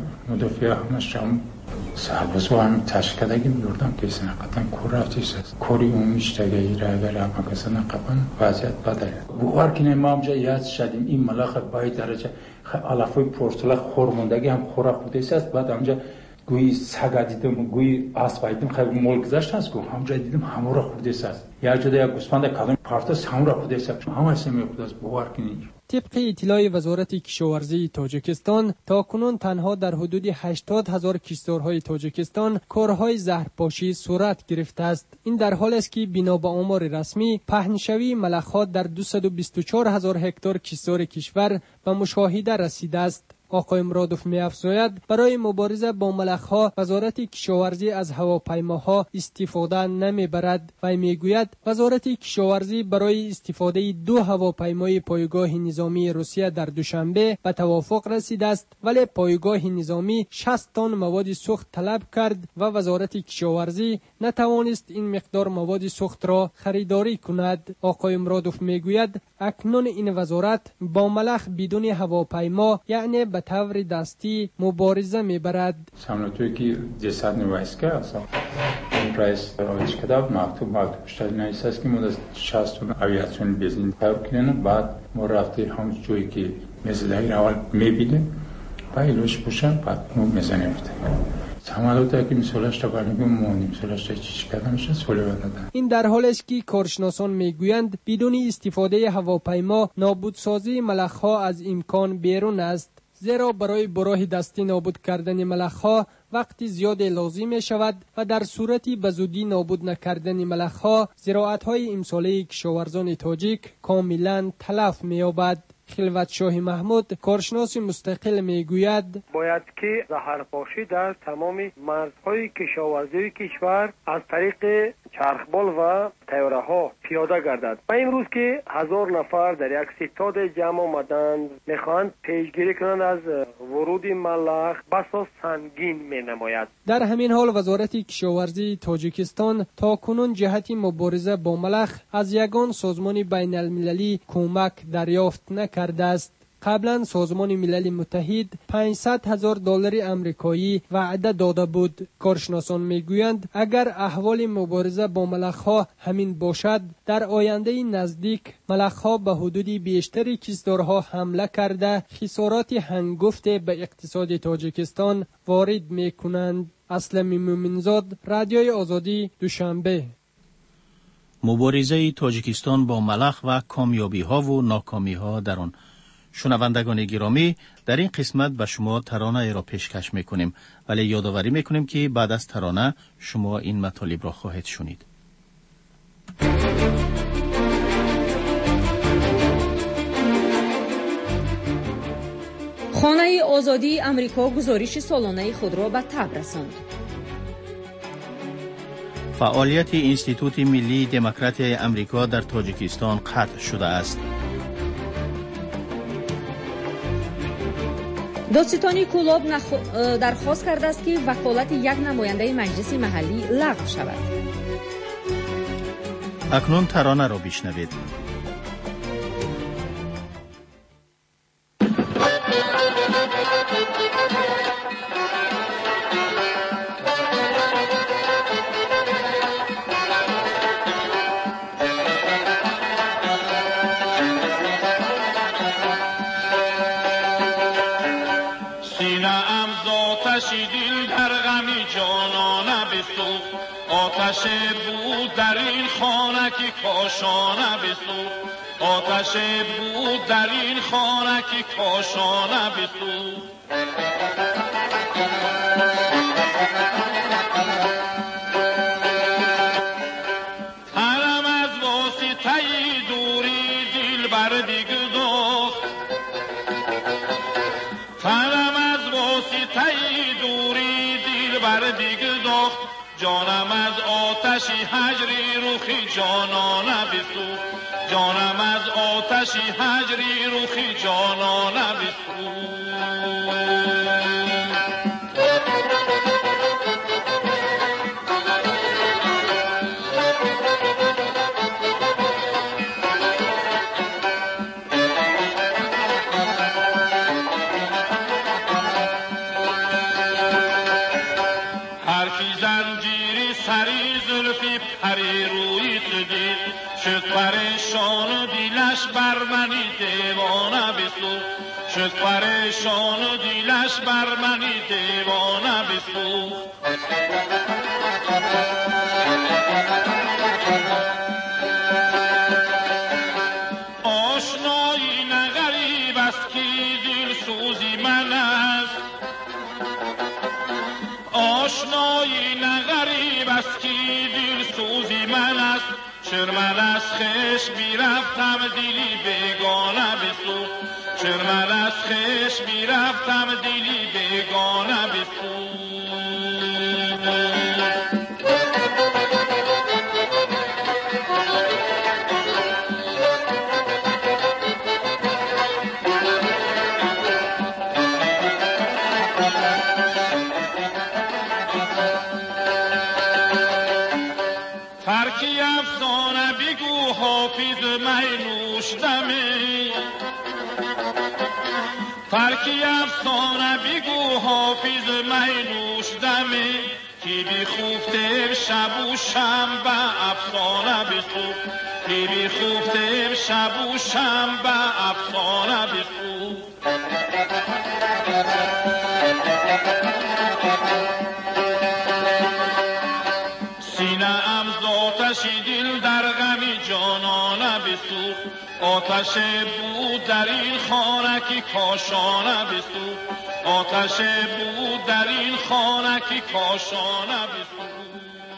[SPEAKER 16] مدافع همش هم سربازو هم تشکیلگی می‌دردم که سن قطعاً کور رفتیش است. کوری اونیش تگه را اگر هم کسان قبل وضعیت بده. بوار که نمام جا یاد شدیم این ملاخ باید درجه علافوی پورتلا خورموندگی هم خورا خودش است. بعد همجا گویی سگ دیدم گویی اسب دیدم خیلی مول گذشت است گفتم همجا دیدم همون را خودش است. یا جدا یک گوسفند کلام پارتاس همون را خودش است. همه سیمی خودش بوار که نیست.
[SPEAKER 15] طبق اطلاع وزارت کشاورزی تاجیکستان تا کنون تنها در حدود هشتاد هزار کشتزارهای تاجیکستان کارهای زهرپاشی صورت گرفته است. این در حالی است که بنا به آمار رسمی پهنشوی ملخ‌ها در دویست و بیست و چهار هزار هکتار کشتزار کشور به مشاهده رسیده است. آقای مرادوف می‌افزاید برای مبارزه با ملخ‌ها وزارت کشاورزی از هواپیماها استفاده نمی‌برد و می‌گوید وزارت کشاورزی برای استفاده دو هواپیمای پایگاه نظامی روسیه در دوشنبه به توافق رسیده است، ولی پایگاه نظامی شصت تن مواد سوخت طلب کرد و وزارت کشاورزی نتوانست این مقدار مواد سوخت را خریداری کند. آقای مرادوف می‌گوید اکنون این وزارت با ملخ بدون هواپیما یعنی به طور دستی مبارزه میبرد.
[SPEAKER 16] سامنتوی که جسد نویسکه اصلا این رئیس رایش کتاب مکتوب مکتوب شده نیست است که مدت شصت تن اویاسیون بیزین تاو کنن. بعد ما رفتی هم جوی که مزدهی اول میبینیم و ایلوش بوشن بعد مو میزنیم
[SPEAKER 15] این در حال است که کارشناسان میگویند بدون استفاده هواپیما نابودسازی ملخ‌ها از امکان بیرون است، زیرا برای براه دستی نابود کردن ملخ‌ها وقتی زیاد لازم می شود و در صورتی به زودی نابود نکردن ملخ‌ها زراعت‌های امساله کشاورزان تاجیک کاملا تلف می‌یابد. خلوت شاه محمود کارشناس مستقل میگوید
[SPEAKER 17] باید که زهرپاشی در تمام مرزهای کشاورزی کشور از طریق چرخبال و تیاره ها پیاده گردد و امروز که هزار نفر در یک ستاد جمع آمدند میخواهند پیشگیری کنند از ورود ملخ بسا سنگین می نماید.
[SPEAKER 15] در همین حال وزارت کشاورزی تاجیکستان تا کنون جهت مبارزه با ملخ از یگان سازمان بین المللی کمک دریافت نکرده است. قبلا سازمان ملل متحد پانصد هزار دلار آمریکایی وعده داده بود. کارشناسان میگویند اگر احوال مبارزه با ملخ‌ها همین باشد، در آینده نزدیک ملخ‌ها به حدود بیشتر کشتزارها حمله کرده خسارات هنگفت به اقتصاد تاجیکستان وارد میکنند. اسلم مومنزاد، رادیوی آزادی، دوشنبه.
[SPEAKER 1] مبارزه تاجیکستان با ملخ و کامیابی ها و ناکامی ها در آن. شنوندگان گرامی، در این قسمت به شما ترانه را پیشکش میکنیم، ولی یادآوری میکنیم که بعد از ترانه شما این مطالب را خواهید شنید.
[SPEAKER 2] خانه آزادی امریکا گزارش سالانه خود را به تب رساند.
[SPEAKER 1] فعالیت اینستیتوت ملی دموکراسی امریکا در تاجیکستان قطع شده است.
[SPEAKER 2] دادستانی کولاب نخ... درخواست کرده است که وکالت یک نماینده مجلس محلی لغو شود.
[SPEAKER 1] اکنون ترانه را بشنوید.
[SPEAKER 18] آتش بود در این خانه که کاشانه بسوخت، آتش بود در این خانه که کاشانه بسوخت. تنم از واسطه دوری دل بر بگداخت، تنم از واسطه دوری دل بر بگداخت. جانم از آتش هجری روخی جانانه بسوخت، جانم از آتش هجری روخی جانانه بسوخت. پریشان و دیلش بر منی دیوانه بسوخت، شد پریشان و دیلش بر منی دیوانه بسوخت. آشنایی نه غریب است که دل سوزی من است، آشنایی نه غریب است که دل سوزی من است. چر من از خش بیرفتم دلی بگانه بسوخت، چر من از خش بیرفتم دلی بگانه بسوخت. ترکی افسانه بگو حافظ مینوش دمی، ترکی افسانه بگو حافظ مینوش دمی. که بی خوفتم شب و شنبه افسانه بسوخت، که بی خوفتم شب و شنبه افسانه بسوخت. سینه ام آتش دل در غم جانانه بسوخت، آتش بود در این خانه که کاشانه بسوخت، آتش بود در این خانه که کاشانه بسوخت.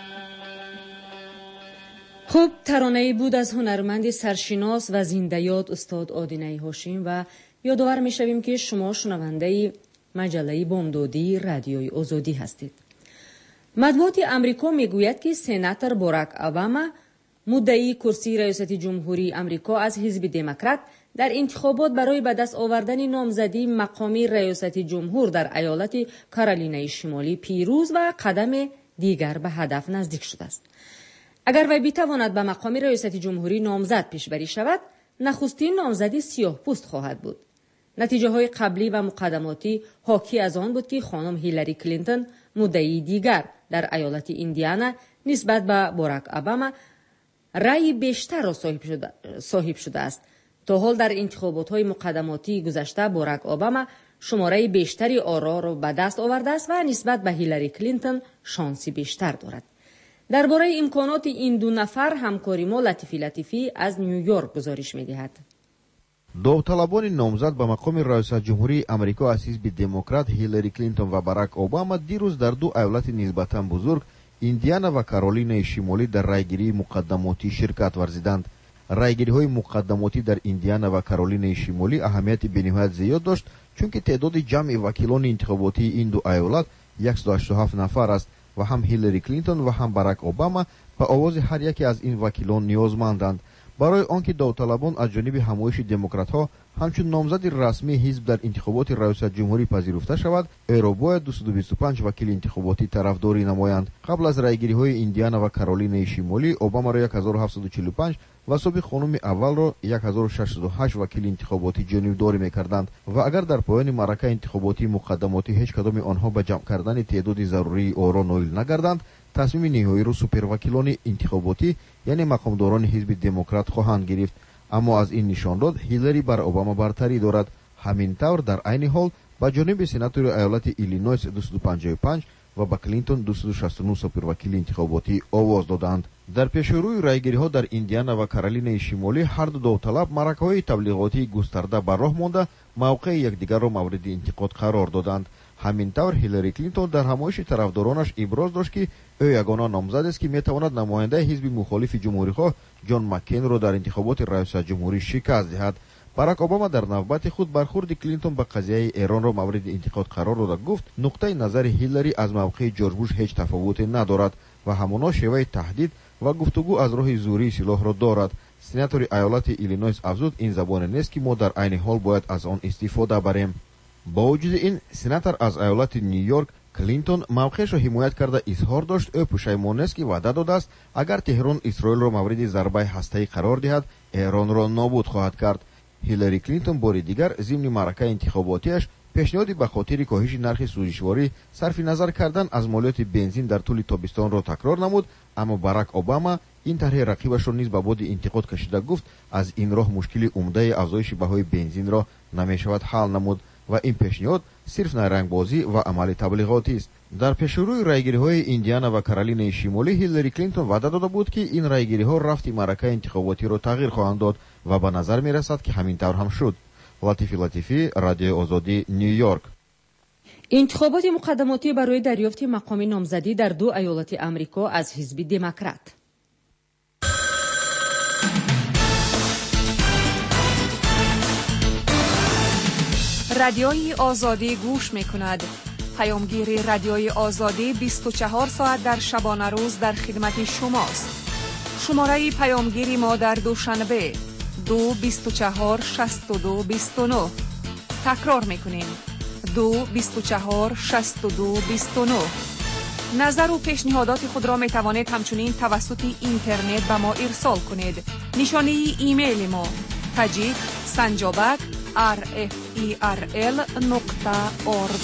[SPEAKER 2] خب، ترانه‌ای بود از هنرمند سرشناس و زنده یاد استاد آدینه هاشم و یادآور می‌شویم که شما شنونده مجله بامدادی رادیوی آزادی هستید. مطبوعات امریکا میگوید که سناتور باراک اوباما مدعی کرسی ریاست جمهوری امریکا از حزب دموکرات در انتخابات برای به دست آوردن نامزدی مقامی ریاست جمهور در ایالت کارولینای شمالی پیروز و قدم دیگر به هدف نزدیک شده است. اگر وی بتواند به مقام ریاست جمهوری نامزد پیشبری شود، نخستین نامزدی سیاه پوست خواهد بود. نتیجه های قبلی و مقدماتی حاکی از آن بود که خانم هیلاری کلینتون مدعی دیگر در ایالت ایندیانا نسبت به باراک اوباما رأی بیشتر را صاحب شده, صاحب شده است. تا حال در انتخابات های مقدماتی گذشته باراک اوباما شماره بیشتری آرا را به دست آورده است و نسبت به هیلاری کلینتون شانسی بیشتر دارد. درباره امکانات این دو نفر همکاری ما لطیفی لطیفی از نیویورک گزارش می‌دهد.
[SPEAKER 19] داوطلبان نامزد به مقام ریاست جمهوری امریکا از حزب دموکرات هیلاری کلینتون و باراک اوباما دیروز در دو ایالت نسبتاً بزرگ ایندیانا و کارولینای شمالی در رایگیری مقدماتی شرکت ورزیدند. رایگیری‌های مقدماتی در ایندیانا و کارولینای شمالی اهمیت بین‌نهایت زیاد داشت چون که تعداد جمعی وکیلان انتخاباتی این دو ایالت صد و هشتاد و هفت نفر است و هم هیلاری کلینتون و هم باراک اوباما به آواز هر یکی از این وکیلان نیازمندند. برای آنکه داوطلبان از جانب همایش دموکرات‌ها همچون نامزد رسمی حزب در انتخابات ریاست جمهوری پذیرفته شود، ایرو باید دویست و بیست و پنج وکیل انتخاباتی طرفداری نمایند. قبل از رایگیری‌های ایندیانا و کارولینای شمالی، اوباما را هزار و هفتصد و چهل و پنج و سابق خانم اول را هزار و ششصد و هشت وکیل انتخاباتی جانبداری می‌کردند و اگر در پایان معرکه انتخاباتی مقدماتی هیچ کدام آنها به جمع کردن تعداد ضروری آرا نائل نگردند، تصمیم نهایی را سوپر وکیلان انتخاباتی یعنی مقامداران حزب دموکرات خواهند گرفت. اما از این نشانداد هیلاری بر اوباما برتری دارد. همین طور در عین حال با جانب سناتور ایالت ایلینویس دویست و پنجاه و پنج و با کلینتون دویست و شصت و نه سوپر وکیل انتخاباتی آواز دادند. در پیشروی رایگیری‌ها در ایندیانا و کارولینای شمالی هر دو داوطلب معرکه‌های تبلیغاتی گسترده بر راه مانده موقع یکدیگر را مورد انتقاد قرار دادند. همین طور هیلاری کلینتون در همایش طرفدارانش ابراز داشت که او یگانه نامزد است که میتواند نماینده حزب مخالف جمهوری‌خواه جان مکین را در انتخابات ریاست جمهوری شکست دهد. باراک اوباما در نوبت خود برخورد کلینتون به قضیه ایران را مورد انتقاد قرار داده گفت نقطه نظر هیلاری از موقع جورج بوش هیچ تفاوتی ندارد و همانا شیوه تهدید و گفتگو از راه زوری سلاح را دارد. سناتور ایالت ایلینویس افزود این زبان نیست که ما در عین حال باید از آن استفاده بریم. با وجود این سناتور از ایالت نیویورک کلینتون موقعش را حمایت کرده اظهار داشت او پشیمان است که وعده داده است اگر تهران اسرائیل را مورد ضربه هسته‌ای قرار دهد ایران را نابود خواهد کرد. هیلاری کلینتون بار دیگر ضمن معرکه انتخاباتیش پیشنهادی به خاطر کاهش نرخ سوزشواری صرف نظر کردن از مالیات بنزین در طول تابستان را تکرار نمود، اما باراک اوباما این طرح رقیبش را نیز به باد انتقاد کشیده گفت از این راه مشکل عمده افزایش بهای بنزین را نمیشود حل نمود و این پیشنهاد صرف نارنگبازی و عمل تبلیغاتی است. در پیشروی رایگیری‌های ایندیانا و کارولینای شمالی هیلاری کلینتون وعده داده بود که این رایگیری‌ها رفت معرکه انتخاباتی را تغییر خواهند داد و به نظر می‌رسد که همین طور هم شد. لطیفی لطیفی، رادیو آزادی، نیویورک.
[SPEAKER 2] انتخابات مقدماتی برای دریافت مقام نامزدی در دو ایالت آمریکا از حزب دموکرات.
[SPEAKER 20] رادیوی آزادی گوش می‌کند. پیامگیر رادیوی آزادی بیست و چهار ساعت در شبانه روز در خدمت شماست. شماره پیامگیری ما در دوشنبه دو بیست و چهار شصت و دو بیست و نه. تکرار می‌کنیم دو بیست و چهار شصت و دو بیست و نه. نظر و پیشنهادات خود را می‌توانید همچنین توسط اینترنت به ما ارسال کنید. نشانه ایمیل ما تاجیک سنجابک آر اف ای آر ال نقطه اورگ.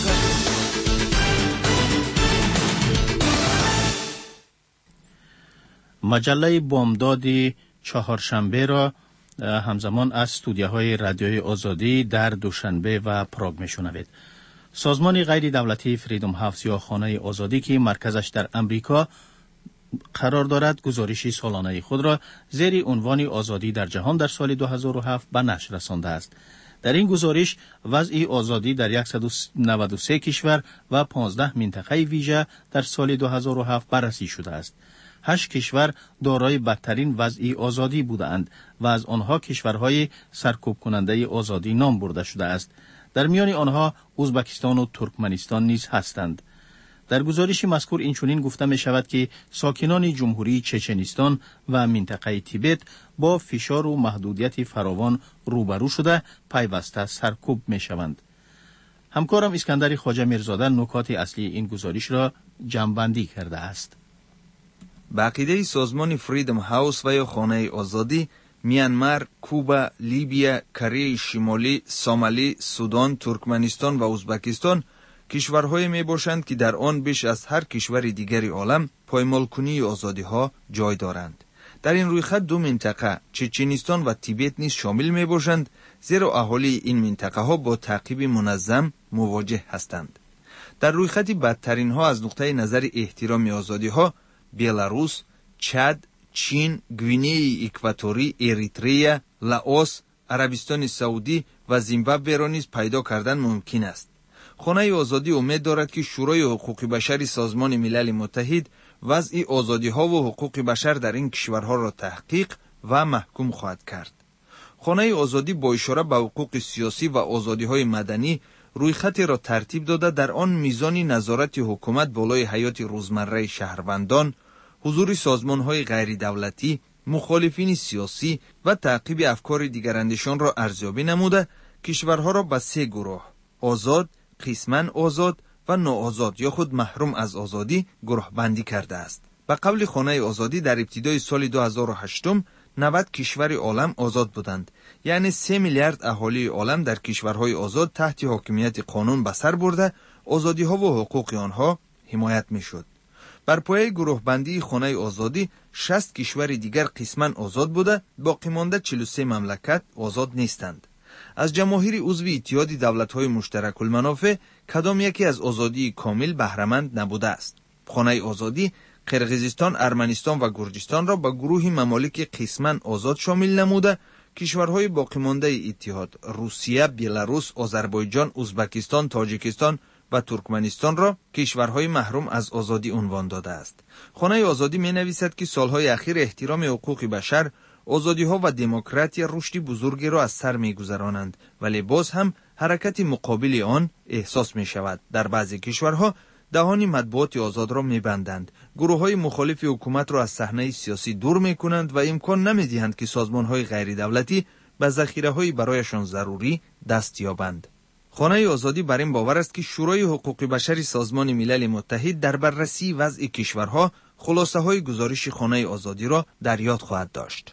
[SPEAKER 1] مجله بامداد چهارشنبه را همزمان از استودیوهای رادیوی آزادی در دوشنبه و پراگ میشنوید. سازمان غیر دولتی فریدم هاوس یا خانه آزادی که مرکزش در امریکا قرار دارد گزارشی سالانه خود را زیر عنوان آزادی در جهان در سال دو هزار و هفت به نشر رسانده است. در این گزارش وضع آزادی در صد و نود و سه کشور و پانزده منطقه ویژه در سال دو هزار و هفت بررسی شده است. هشت کشور دارای بدترین وضع آزادی بودند و از آنها کشورهای سرکوب کننده آزادی نام برده شده است. در میان آنها ازبکستان و ترکمنستان نیز هستند. در گزارش مذکور اینچنین گفته می شود که ساکنان جمهوری چچنستان و منطقه تیبت با فشار و محدودیت فراوان روبرو شده پیوسته سرکوب می شوند. همکارم اسکندر خواجه میرزاده نکات اصلی این گزارش را جمع‌بندی کرده است.
[SPEAKER 7] به عقیده سازمان فریدم هاوس و یا خانه آزادی، میانمار، کوبا، لیبیا، کره شمالی، سومالی، سودان، ترکمنستان و ازبکستان کشورهای می باشند که در آن بیش از هر کشور دیگری عالم پایمالکنی آزادی ها جای دارند. در این رویخط دو منطقه چچنستان و تیبت نیز شامل می باشند، زیرا اهالی این منطقه ها با تعقیب منظم مواجه هستند. در رویخط بدترین ها از نقطه نظر احترام آزادی ها بلاروس، چاد، چین، گوینه اکواتوری، اریتریا، لاوس، عربستان سعودی و زیمبابوه را نیز پیدا کردن ممکن است. خانه آزادی امید دارد که شورای حقوق بشر سازمان ملل متحد وضع آزادی ها و حقوق بشر در این کشورها را تحقیق و محکوم خواهد کرد. خانه آزادی با اشاره به حقوق سیاسی و آزادی های مدنی رویخطی را ترتیب داده در آن میزان نظارت حکومت بالای حیات روزمره شهروندان، حضور سازمان های غیر دولتی، مخالفین سیاسی و تعقیب افکار دیگراندیشان را ارزیابی نموده کشورها را به سه گروه آزاد، قسماً آزاد و ناآزاد یا خود محروم از آزادی گروه بندی کرده است. به قول خانه آزادی در ابتدای سال دو هزار و هشت نود کشور عالم آزاد بودند، یعنی سه میلیارد اهالی عالم در کشورهای آزاد تحت حاکمیت قانون به سر برده آزادی ها و حقوق آنها حمایت می شد. بر پایه گروه بندی خانه آزادی شصت کشور دیگر قسماً آزاد بوده، باقی مانده چهل و سه مملکت آزاد نیستند. از جماهیر عضو اتحاد دولت‌های مشترک المنافع کدام یکی از آزادی کامل بهره‌مند نبوده است. خانه آزادی قرقیزستان، ارمنستان و گرجستان را به گروه ممالک قسماً آزاد شامل نموده، کشورهای باقی مانده اتحاد روسیه، بلاروس، آذربایجان، ازبکستان، تاجیکستان و ترکمنستان را کشورهای محروم از آزادی عنوان داده است. خانه آزادی می نویسد که سالهای اخیر احترام حقوق بشر، آزادی ها و دموکراسی رشد بزرگی را از سر می گذرانند، ولی باز هم حرکت مقابل آن احساس می شود. در بعضی کشورها دهان مطبوعات آزاد را می بندند، گروه های مخالف حکومت را از صحنه سیاسی دور می کنند و امکان نمی دهند که سازمان های غیر دولتی به ذخیره های برایشان ضروری دست یابند. خانه آزادی بر این باور است که شورای حقوق بشر سازمان ملل متحد در بررسی وضع کشورها خلاصه های گزارش خانه آزادی را در یاد خواهد داشت.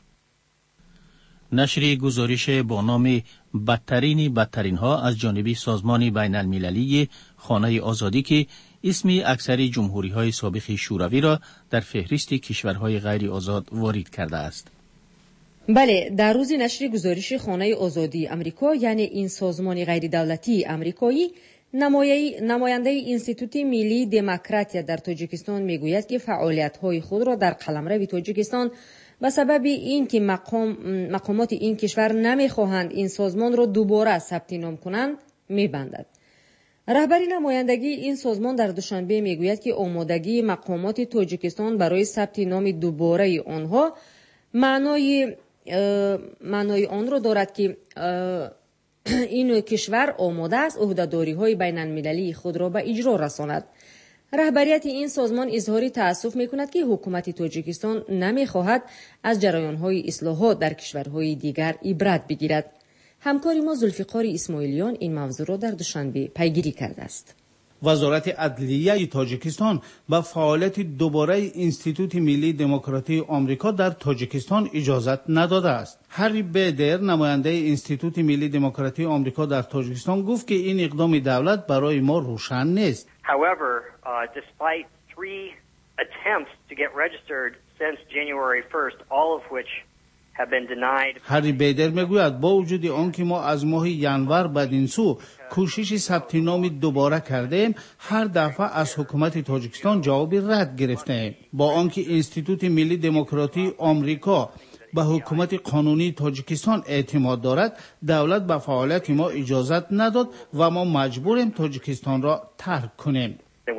[SPEAKER 1] نشر گزارش با نام بدترین بدترین ها از جانب سازمان بین المللی خانه آزادی که اسم اکثر جمهوری های سابق شوروی را در فهرست کشورهای غیر آزاد وارد کرده است.
[SPEAKER 2] بله، در روز نشر گزارش خانه آزادی امریکا، یعنی این سازمان غیر دولتی امریکایی، نماینده انستیتوت ملی دموکراسی در تاجیکستان میگوید که فعالیت‌های خود را در قلمرو تاجیکستان به سبب اینکه مقام مقامات این کشور نمیخواهند این سازمان را دوباره ثبت نام کنند میبندد. رهبری نمایندگی این سازمان در دوشنبه میگوید که آمادگی مقامات تاجیکستان برای ثبت نام دوباره آنها معنای معنای آن را دارد که این کشور آماده است عهده‌داری‌های بین المللی خود را به اجرا رساند. رهبریت این سازمان اظهار تأسف می‌کند که حکومت تاجیکستان نمی‌خواهد از جریان‌های اصلاحات در کشورهای دیگر عبرت بگیرد. همکار ما ذوالفقار اسماعیلیان این موضوع را در دوشنبه پیگیری کرده است.
[SPEAKER 21] وزارت عدلیه تاجیکستان به فعالیت دوباره انستیتوت ملی دموکراسی آمریکا در تاجیکستان اجازت نداده است. هری بیدر، نماینده انستیتوت ملی دموکراسی آمریکا در تاجیکستان، گفت که این اقدام دولت برای ما روشن نیست.
[SPEAKER 22] However, uh, despite three attempts to get registered since January first, all of which have been denied.
[SPEAKER 21] هری بیدر میگوید با وجود آنکه ما از ماه ینور بدین سو کوشش ثبت نام دوباره کردیم، هر دفعه از حکومت تاجیکستان جواب رد گرفتیم. با آنکه انستیتوت ملی دموکراسی آمریکا به حکومت قانونی تاجیکستان اعتماد دارد، دولت به فعالیت ما اجازت نداد و ما مجبوریم تاجیکستان را ترک کنیم.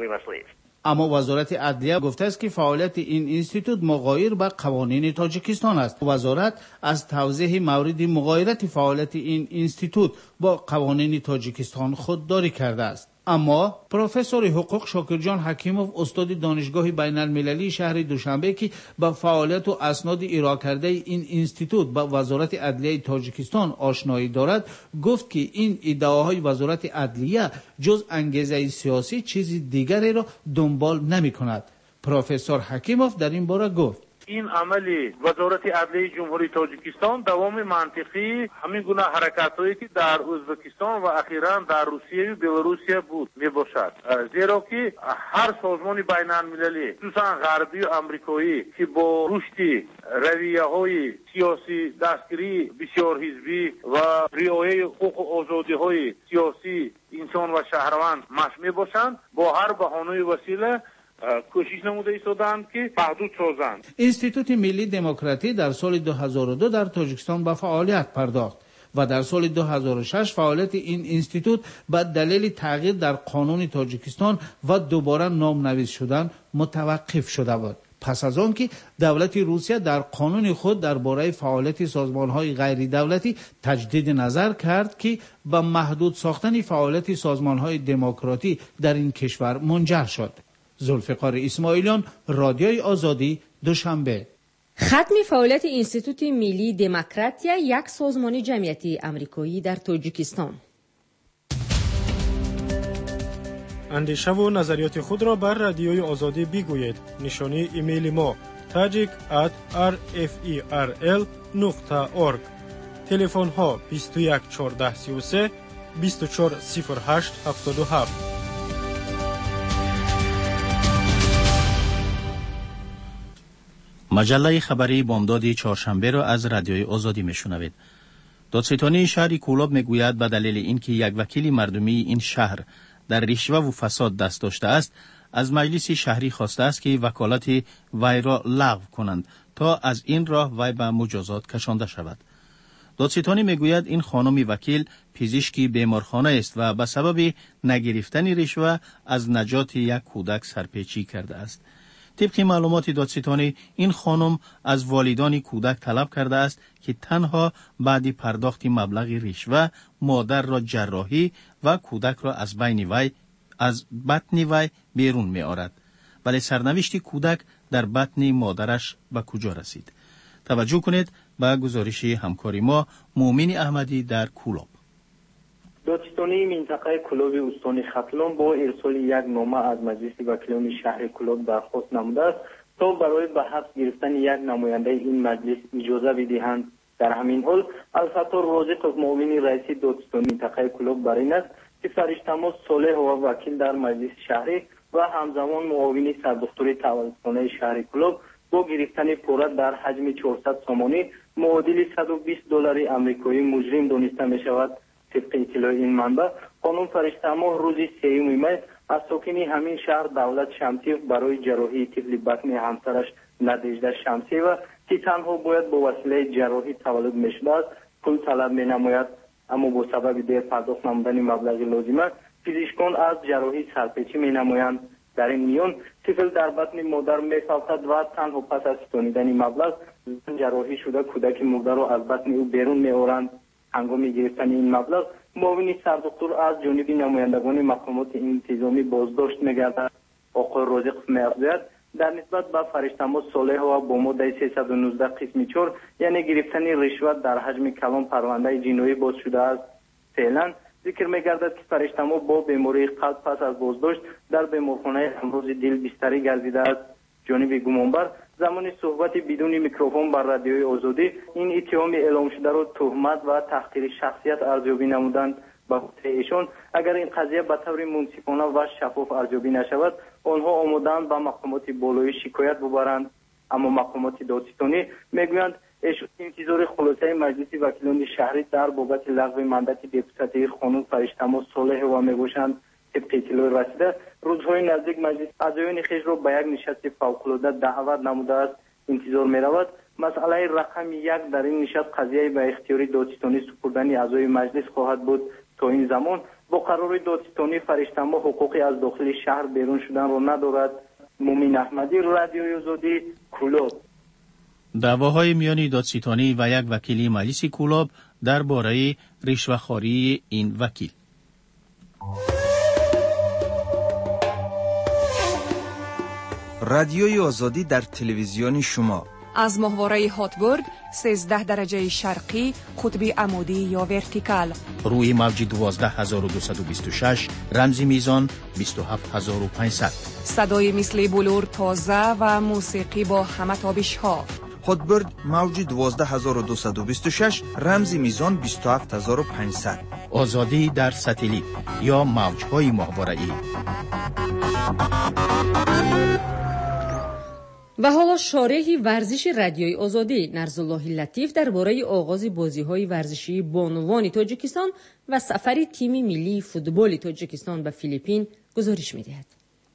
[SPEAKER 21] اما وزارت عدلیه گفته است که فعالیت این اینستیتوت مغایر به قوانین تاجیکستان است. وزارت از توضیح مورد مغایرت فعالیت این اینستیتوت با قوانین تاجیکستان خودداری کرده است. اما پروفسور حقوق شاکرجان حکیموف، استاد دانشگاه بین المللی شهر دوشنبه که با فعالیت و اسناد ارائه کرده این اینستیتوت با وزارت عدلیه تاجیکستان آشنایی دارد، گفت که این ادعاهای وزارت عدلیه جز انگیزه سیاسی چیزی دیگری را دنبال نمی کند. پروفسور حکیموف در این باره گفت
[SPEAKER 3] این عمل وزارت عدلیه جمهوری تاجیکستان دوام منطقی همین گونه حرکت‌هایی که در ازبکستان و اخیراً در روسیه و بلاروسیه بود میباشد، زیرا که هر سازمان بین المللی خصوصا غربی و آمریکایی که با رشد رویه‌های سیاسی دستگیری بسیار حزبی و رعایت حقوق و آزادی‌های سیاسی انسان و شهروند مشغول میباشند، با هر بهانه وسیله کوشش نموده ایستادند که محدود سازند.
[SPEAKER 21] اینستیتوت ملی دموکراسی در سال دو هزار و دو در تاجیکستان به فعالیت پرداخت و در سال دو هزار و شش فعالیت این اینستیتوت به دلیل تغییر در قانون تاجیکستان و دوباره نامنویس شدن متوقف شده بود. پس از آن که دولت روسیه در قانون خود درباره فعالیت سازمان‌های غیر دولتی تجدید نظر کرد که به محدود ساختن فعالیت سازمان‌های دموکراتی در این کشور منجر شد. ذوالفقار اسماعیلیان، رادیوی آزادی، دوشنبه.
[SPEAKER 2] ختم فعالیت اینستیتوت ملی دموکراتیا، یک سازمان جمعیتی آمریکایی در تاجیکستان.
[SPEAKER 6] اندیشه و نظریات خود را بر رادیوی آزادی بگویید. نشانی ایمیل ما tajik at referl نقطه org. تلفن ها بیست و یک چهارده سی و سه بیست و چهار صفر هشت هفتاد و هفت.
[SPEAKER 1] مجله خبری بامداد چهارشنبه را از رادیوی آزادی میشنوید. دادستانی شهر کولاب میگوید به دلیل اینکه یک وکیل مردمی این شهر در رشوه و فساد دست داشته است، از مجلس شهری خواسته است که وکالت وی را لغو کنند تا از این راه وی به مجازات کشانده شود. دادستانی میگوید این خانم وکیل پزشکی بیمارخانه است و به سبب نگرفتن رشوه از نجات یک کودک سرپیچی کرده است. طبق معلومات دادستانی، این خانم از والدان کودک طلب کرده است که تنها بعد پرداخت مبلغ رشوه مادر را جراحی و کودک را از بین وی از بطن وی بیرون می آورد. ولی سرنوشت کودک در بطن مادرش به کجا رسید؟ توجه کنید به گزارش همکاری ما مومن احمدی در کولاب.
[SPEAKER 4] دادستانی منطقه کولاب استان ختلان با ارسال یک نامه از مجلس وکیلان شهر کولاب درخواست نموده است تا برای به حبس گرفتن یک نماینده این مجلس اجازه بدهند. در همین حال الفتار رازق معاون رئیس دادستانی منطقه کولاب بر این است که فرشتماس صالح و وکیل در مجلس شهری و همزمان معاون سردختور تولدخانه شهر کولاب با گرفتن پولاد در حجم چهارصد سامانی معادل صد و بیست دلار آمریکایی مجرم دانسته می شود. طبق اطلاع این منبع، خانم فرشته‌ماه روز سوم می از ساکن همین شهر دولت شمسی برای جراحی طفل بطن همسرش نادیجده شمسی و که تنها باید با وسیله جراحی تولد می شده است پول طلب می نماید، اما با سبب دیر پرداخت نمودن مبلغ لازمه پزشکان از جراحی سرپیچی می نمایند. در این میان طفل در بطن مادر می فلتد و تنها پس از ستانیدن مبلغ جراحی شده کودک مرده را از بطن او بیرون می آورند. هنگام گرفتن این مبلغ معاون سردختور از جانب نمایندگان مقامات انتظامی بازداشت می‌گردد. آقای رازق می‌افزاید در نسبت به فرشته‌ماس صالح و با ماده سیصد و نوزده قسم چهار یعنی گرفتن رشوت در حجم کلان پرونده جنایی باز شده است. فعلا ذکر می‌گردد که فرشته‌ماس با بیماری قلب پس از بازداشت در بیمارخانه امراض دل بستری گردیده است. جانب گمانبر زمان صحبت بدون میکروفون بر رادیوی آزادی این اتهام اعلام شده را تهمت و تحقیر شخصیت ارزیابی نمودند. به گفته ایشان اگر این قضیه به طور منصفانه و شفاف ارزیابی نشود آنها آماده‌اند به مقامات بالایی شکایت ببرند. اما مقامات دادستانی میگویند ایشان انتظار خلاصه مجلس وکیلان شهری در بابت لغو مندت دپوتاتی خانم فرشته‌ماس صالح و میگویند طبق اطلاع رسیده روزهای نزدیک مجلس اعضایان خویش را به یک نشست فوق‌العاده دعوت نموده است. انتظار می‌رود مسئله رقم یک در این نشست قضیه به اختیار دادستانی سپردن اعضای مجلس خواهد بود. تا این زمان با قرار دادستانی فرشته‌ماس حقوقی از داخل شهر بیرون شدن را ندارد. مومن احمدی، رادیوی آزادی، کولاب.
[SPEAKER 1] دعواهای میان دادستانی و یک وکیل مجلس کولاب درباره رشوه‌خواری این وکیل.
[SPEAKER 7] رادیوی آزادی در تلویزیون شما
[SPEAKER 20] از ماهواره هاتبورد سیزده درجه شرقی قطب عمودی یا ورتیکال.
[SPEAKER 1] روی موج دوازده هزار و دویست و بیست و شش رمزی میزان بیست و هفت هزار و پانصد.
[SPEAKER 20] صدای مثل بلور تازه و موسیقی با همه تابش ها.
[SPEAKER 7] هاتبورد موج دوازده هزار و دویست و بیست و شش رمزی میزان بیست و هفت هزار و پانصد.
[SPEAKER 1] آزادی در ستلیت یا موجهای ماهواره‌ای.
[SPEAKER 2] و حالا شارح ورزش رادیوی آزادی نرزالله لطیف درباره آغاز بازی‌های ورزشی بانوان تاجیکستان و سفر تیم ملی فوتبال تاجیکستان به فیلیپین گزارش می‌دهد.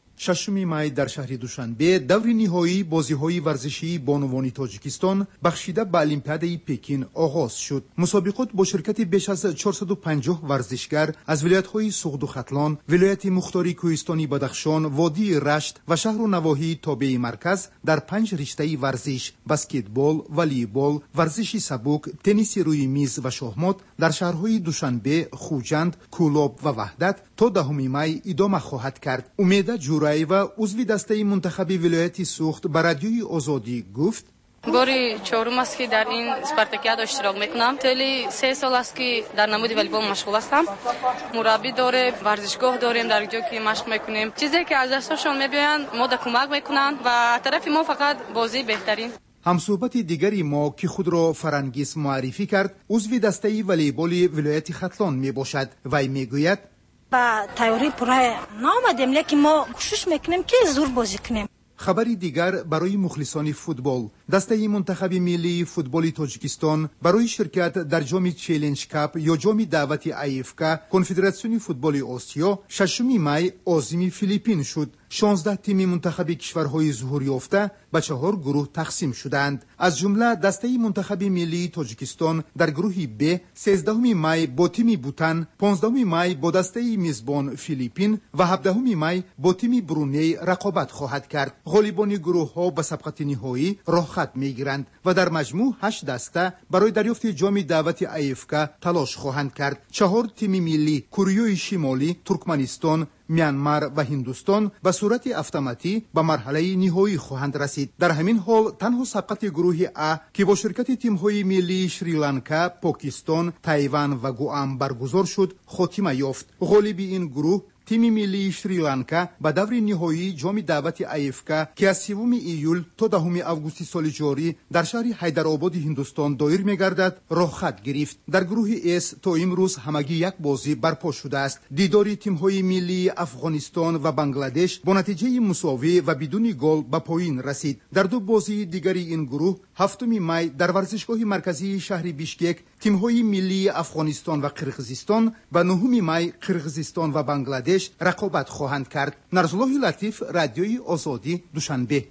[SPEAKER 5] ششم مای در شهر دوشنبه دور نهایی بازی‌های ورزشی بانوان تاجیکستان بخشیده به المپیادای پکین آغاز شد. مسابقات با شرکت بیش از چهارصد و پنجاه ورزشگر از ولایت‌های سغد و ختلان، ولایت مختاری کوهستانی بدخشان، وادی رشت و شهر و نواحی تابع مرکز در پنج رشته ورزش: بسکتبال، والیبال، ورزش سبک، تنیس روی میز و شاهمات در شهرهای دوشنبه، خوجند، کولاب و وحدت تا دهم مای ادامه خواهد کرد. امید جورایی و عضو دسته منتخب ولایت سوخت به رادیوی آزادی گفت:
[SPEAKER 9] باری چهارم است که در این اسپارتاکیاد اشتراک میکنم. تلی سه سال است که در نمود والیبال مشغول هستم. مربی داره، ورزشگاه داریم در اینجا که مشق میکنیم. چیزی که از دستشون میبینن ما در کمک میکنن و طرف ما فقط بازی بهترین.
[SPEAKER 5] همصحبت دیگری ما که خود را فرنگیس معرفی کرد عضو دسته والیبال ولایت ختلان میباشد. وی میگوید:
[SPEAKER 23] با تیاری پره نامدیم لیکن ما کوشش میکنیم که زور بازی کنیم.
[SPEAKER 5] خبری دیگر برای مخلصان فوتبال: دسته منتخب ملی فوتبال تاجیکستان برای شرکت در جام چالش کاپ یا جام دعوت ایفکا کنفدراسیون فوتبال آسیا ششم مای عازم فیلیپین شد. شانزده تیم منتخب کشورهای ظهور یافته به چهار گروه تقسیم شدند. از جمله دسته منتخب ملی تاجیکستان در گروه ب سیزدهم مای با تیم بوتان، پانزدهم مای با دسته میزبان فیلیپین و هفدهم مای با تیم برونی رقابت خواهد کرد. غالبان گروه ها به سبقت نهایی راه خط میگیرند و در مجموع هشت دسته برای دریافت جام دعوت ایفکا تلاش خواهند کرد. چهار تیم ملی کره شمالی، ترکمنستان، میانمار و هندوستان به صورت اتوماتیک به مرحله نهایی خواهند رسید. در همین حال تنها سبقت گروه ا که با شرکت تیم‌های ملی شریلانکا، پاکستان، تایوان و گوام برگزار شد خاتمه یافت. غالب این گروه تیم ملی شریلانکا به دور نهایی جام دعوت ایفکا که از سوم ایول تا دهم آگوست سال جاری در شهر حیدرآباد هندوستان دایر می‌گردد راه خط گرفت. در گروه اس تا امروز همگی یک بازی برپا شده است. دیدار تیم‌های ملی افغانستان و بنگلادش با نتیجه مساوی و بدون گل به پایان رسید. در دو بازی دیگری این گروه هفتم مای در ورزشگاه مرکزی شهر بیشکک تیم‌های ملی افغانستان و قرقیزستان و نهم مای قرقیزستان و بنگلادش رقابت خواهند کرد. نظرالله لطیف، رادیوی آزادی، دوشنبه.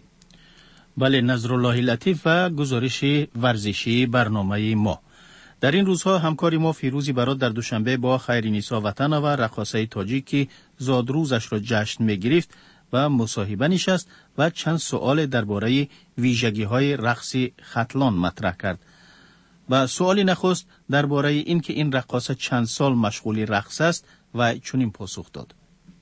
[SPEAKER 1] بله، نظرالله لطیف و گزارش ورزشی برنامه ما. در این روزها همکاری ما فیروزی برات در دوشنبه با خیرنیسا وطن و رقاصه تاجیکی زادروزش را جشن می‌گرفت و مصاحبه نشست و چند سوال درباره ویژگی‌های رقص ختلان مطرح کرد. و سوالی نخست درباره این که این رقاصه چند سال مشغول رقص است و چنین پاسخ داد: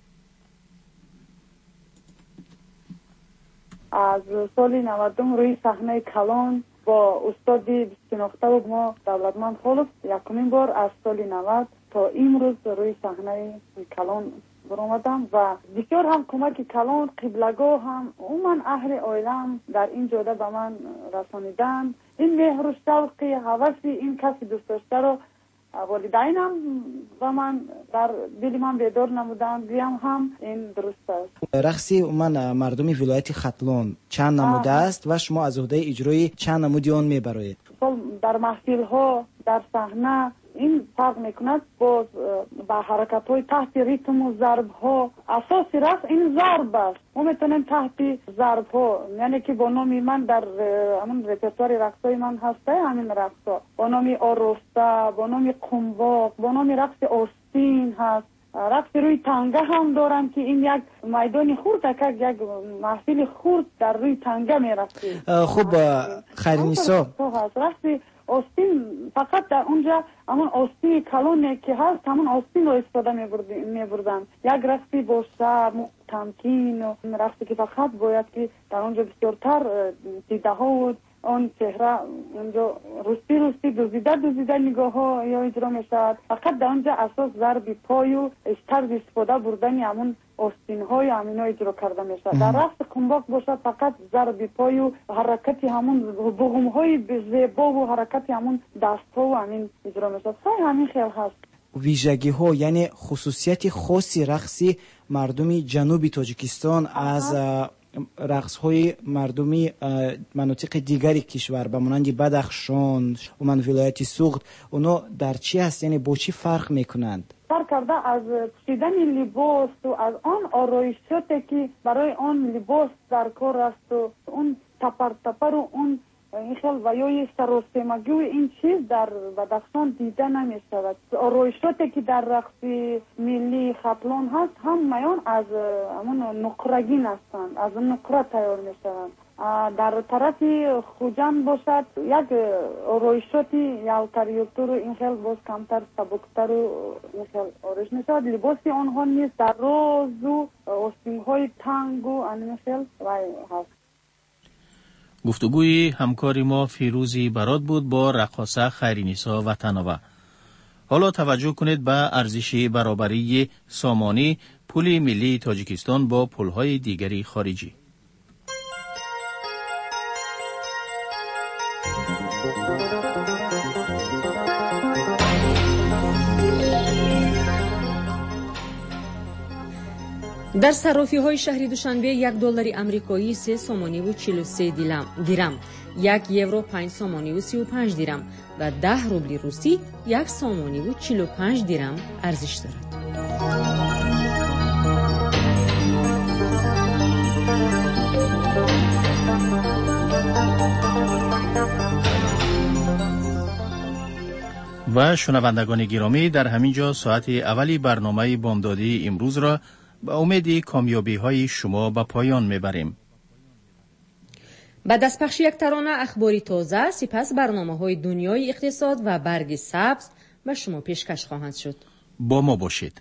[SPEAKER 24] از سال نود روی صحنه کلان با استادی شناخته و ما دولتمند خالص یکمین بار از سال نود تا امروز روی صحنه کلان برآمدم و بسیار هم کمک کلان قبلگاه هم عموما اهل عالم در این جاده به من رسانیدند. این مهر و شوق هوس این کسی دوست داشته رو والدینم و من در دل من بیدار نمودن گویم هم این درست است.
[SPEAKER 25] رقصی من مردمی ولایت ختلان چند نموده است و شما از عهده اجرای چند نمودی آن میبرید؟
[SPEAKER 24] در محفل ها، در صحنه این فرق میکند با با حرکت های تحت ریتم و ضرب ها. اساس رقص این ضرب است. ما میتونیم تحت ضرب ها، یعنی که با نام من در همون رپرتوار رقص های من هسته همین رقص ها، با نام آراسته، با نام قمواق، با نام رقص آستین هست. رقص روی تنگه هم دارم که این یک میدان خورد که یک محفل خورد در روی تنگه میرفتی.
[SPEAKER 25] خب خیرنیسا
[SPEAKER 24] رقص آستین فقط در اونجا همون آستین کلونه که هست همون آستین رو استفاده میبردن. یک رقصی با شرم تمکین و رقصی که فقط باید که در اونجا بسیارتر دیده ها و اون چهره اونجا راستی راستی دوزیده دوزیده نگاه ها یا اجرا می شود. فقط در اونجا اساس ضرب پای و طرز استفاده بردن همون آستین های همینا اجرا کرده می شود. در رقص قنباق باشد فقط ضرب پای و حرکت همون بغم های زیبا و حرکت همون دست ها و همین اجرا می شود. سای همین خیلی هست.
[SPEAKER 25] ویژگی ها یعنی خصوصیت خاصی رقصی مردمی جنوبی تاجیکستان از رقص های مردمی مناطق دیگری کشور به مانند بدخشان و من ولایت سوغد اونا در چی هست، یعنی با چی فرق میکنند؟
[SPEAKER 24] فرق کرده از پوشیدن لباس و از آن آرایشاتی که برای آن لباس در کار است و اون تپر تپر و اون این خیلی ویای سراسیمگی و این چیز در بدخشان دیده نمی شود. آرایشاتی که در رقص ملی خپلان هست هم میان از همون نقرگین هستند، از اون نقره تیار می شوند. در طرف خوجند باشد یک آرایشاتی یلتر یلتر و این خیلی باز کمتر سبکتر و این خیلی آرایش می شود. لباسی آنها نیست در راز و آستین های تنگ و این خیلی وی هست.
[SPEAKER 1] گفتگوی همکاری ما فیروزی برات بود با رقاصه خیرینیسا وطنوه. حالا توجه کنید به ارزش برابری سامانی پول ملی تاجیکستان با پولهای دیگری خارجی.
[SPEAKER 2] در صرافی های شهری دوشنبه یک دلار آمریکایی سه سومانی و چهل و سه دیرم، یک یورو پنج سومانی و سی و پنج دیرم و ده روبل روسی یک سومانی و چهل و پنج دیرم ارزش دارد.
[SPEAKER 1] و شنوندگان گرامی، در همین جا ساعت اولی برنامه بامدادی امروز را به امید کامیابی های شما به پایان میبریم.
[SPEAKER 2] بعد از پخش یک ترانه اخباری تازه، سپس برنامه های دنیای اقتصاد و برگ سبز به شما پیشکش خواهند شد.
[SPEAKER 1] با ما باشید.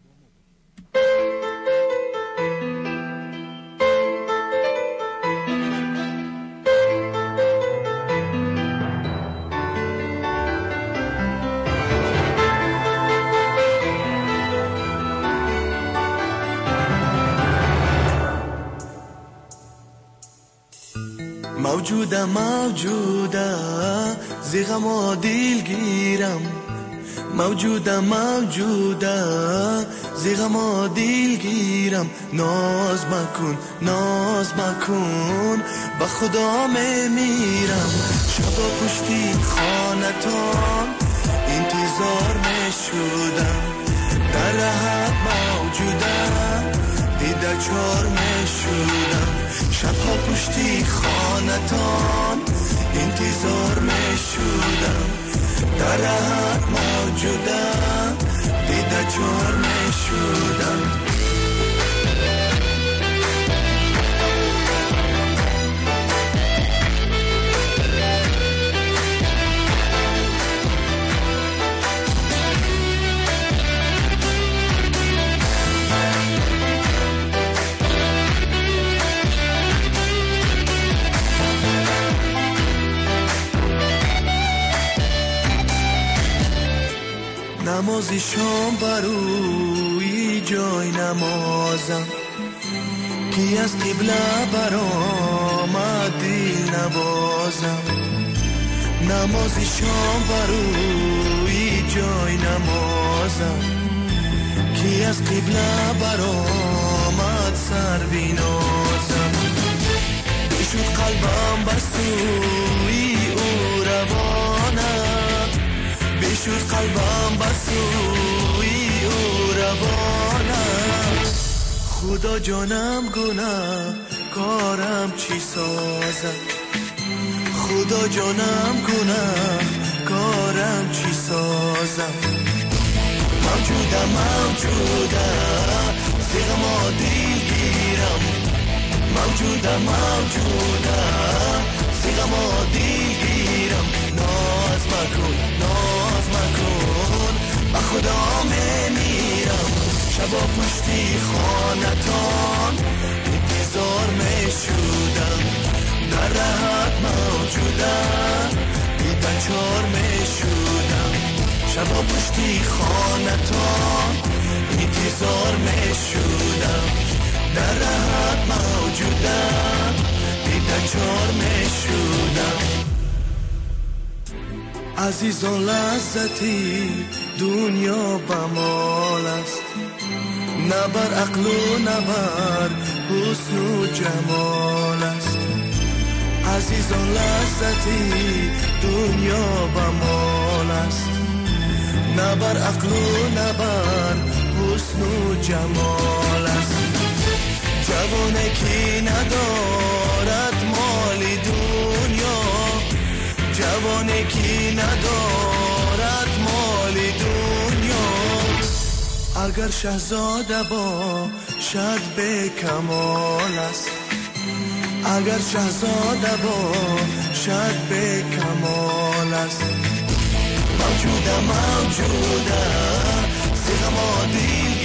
[SPEAKER 8] موجوده موجوده زیغم و دیلگیرم، موجوده موجوده زیغم و دیلگیرم. ناز مکن ناز مکن به خدا میمیرم. شبا پشتی خانتان انتظار میشودم، در راحت موجوده دیده چار میشودم. شبها پشتی خانتان انتظار میشودم، در راحت موجودم دیده چار میشودم. نمازی شام بروی جای نمازم، کی از قبله برام دل نوازم. نمازی شام بروی جای نمازم، کی از قبله برام سر بینازم. بشود قلبم بر سوی او روانم، بشود قلبم بر سوی او روانم. خدا جانم گناه کارم چی سازم، خدا جانم گناه کارم چی سازم. موجوده موجوده زیغم و دیگیرم، موجوده موجوده زیغم و دیگیرم. ناز مکن ناز مکن به خدا میمیرم. شبا پشتی خانتان انتظار میشودم، در راحت موجود وقتی خانتان انتظار می شدم در راحت موجودم دیده چار می شدم عزیزان لذتی دنیا بمال است نه بر عقل و نه بر حسن و جمال است عزیزان لذتی دنیا بمال است نه بر عقل و نه بر حسن و جمال است جوانی که ندارد مال دنیا جوانی که ندارد مال دنیا اگر شهزاده باشد به کمال است اگر شهزاده باشد به کمال است موجوده موجوده سیغ مادی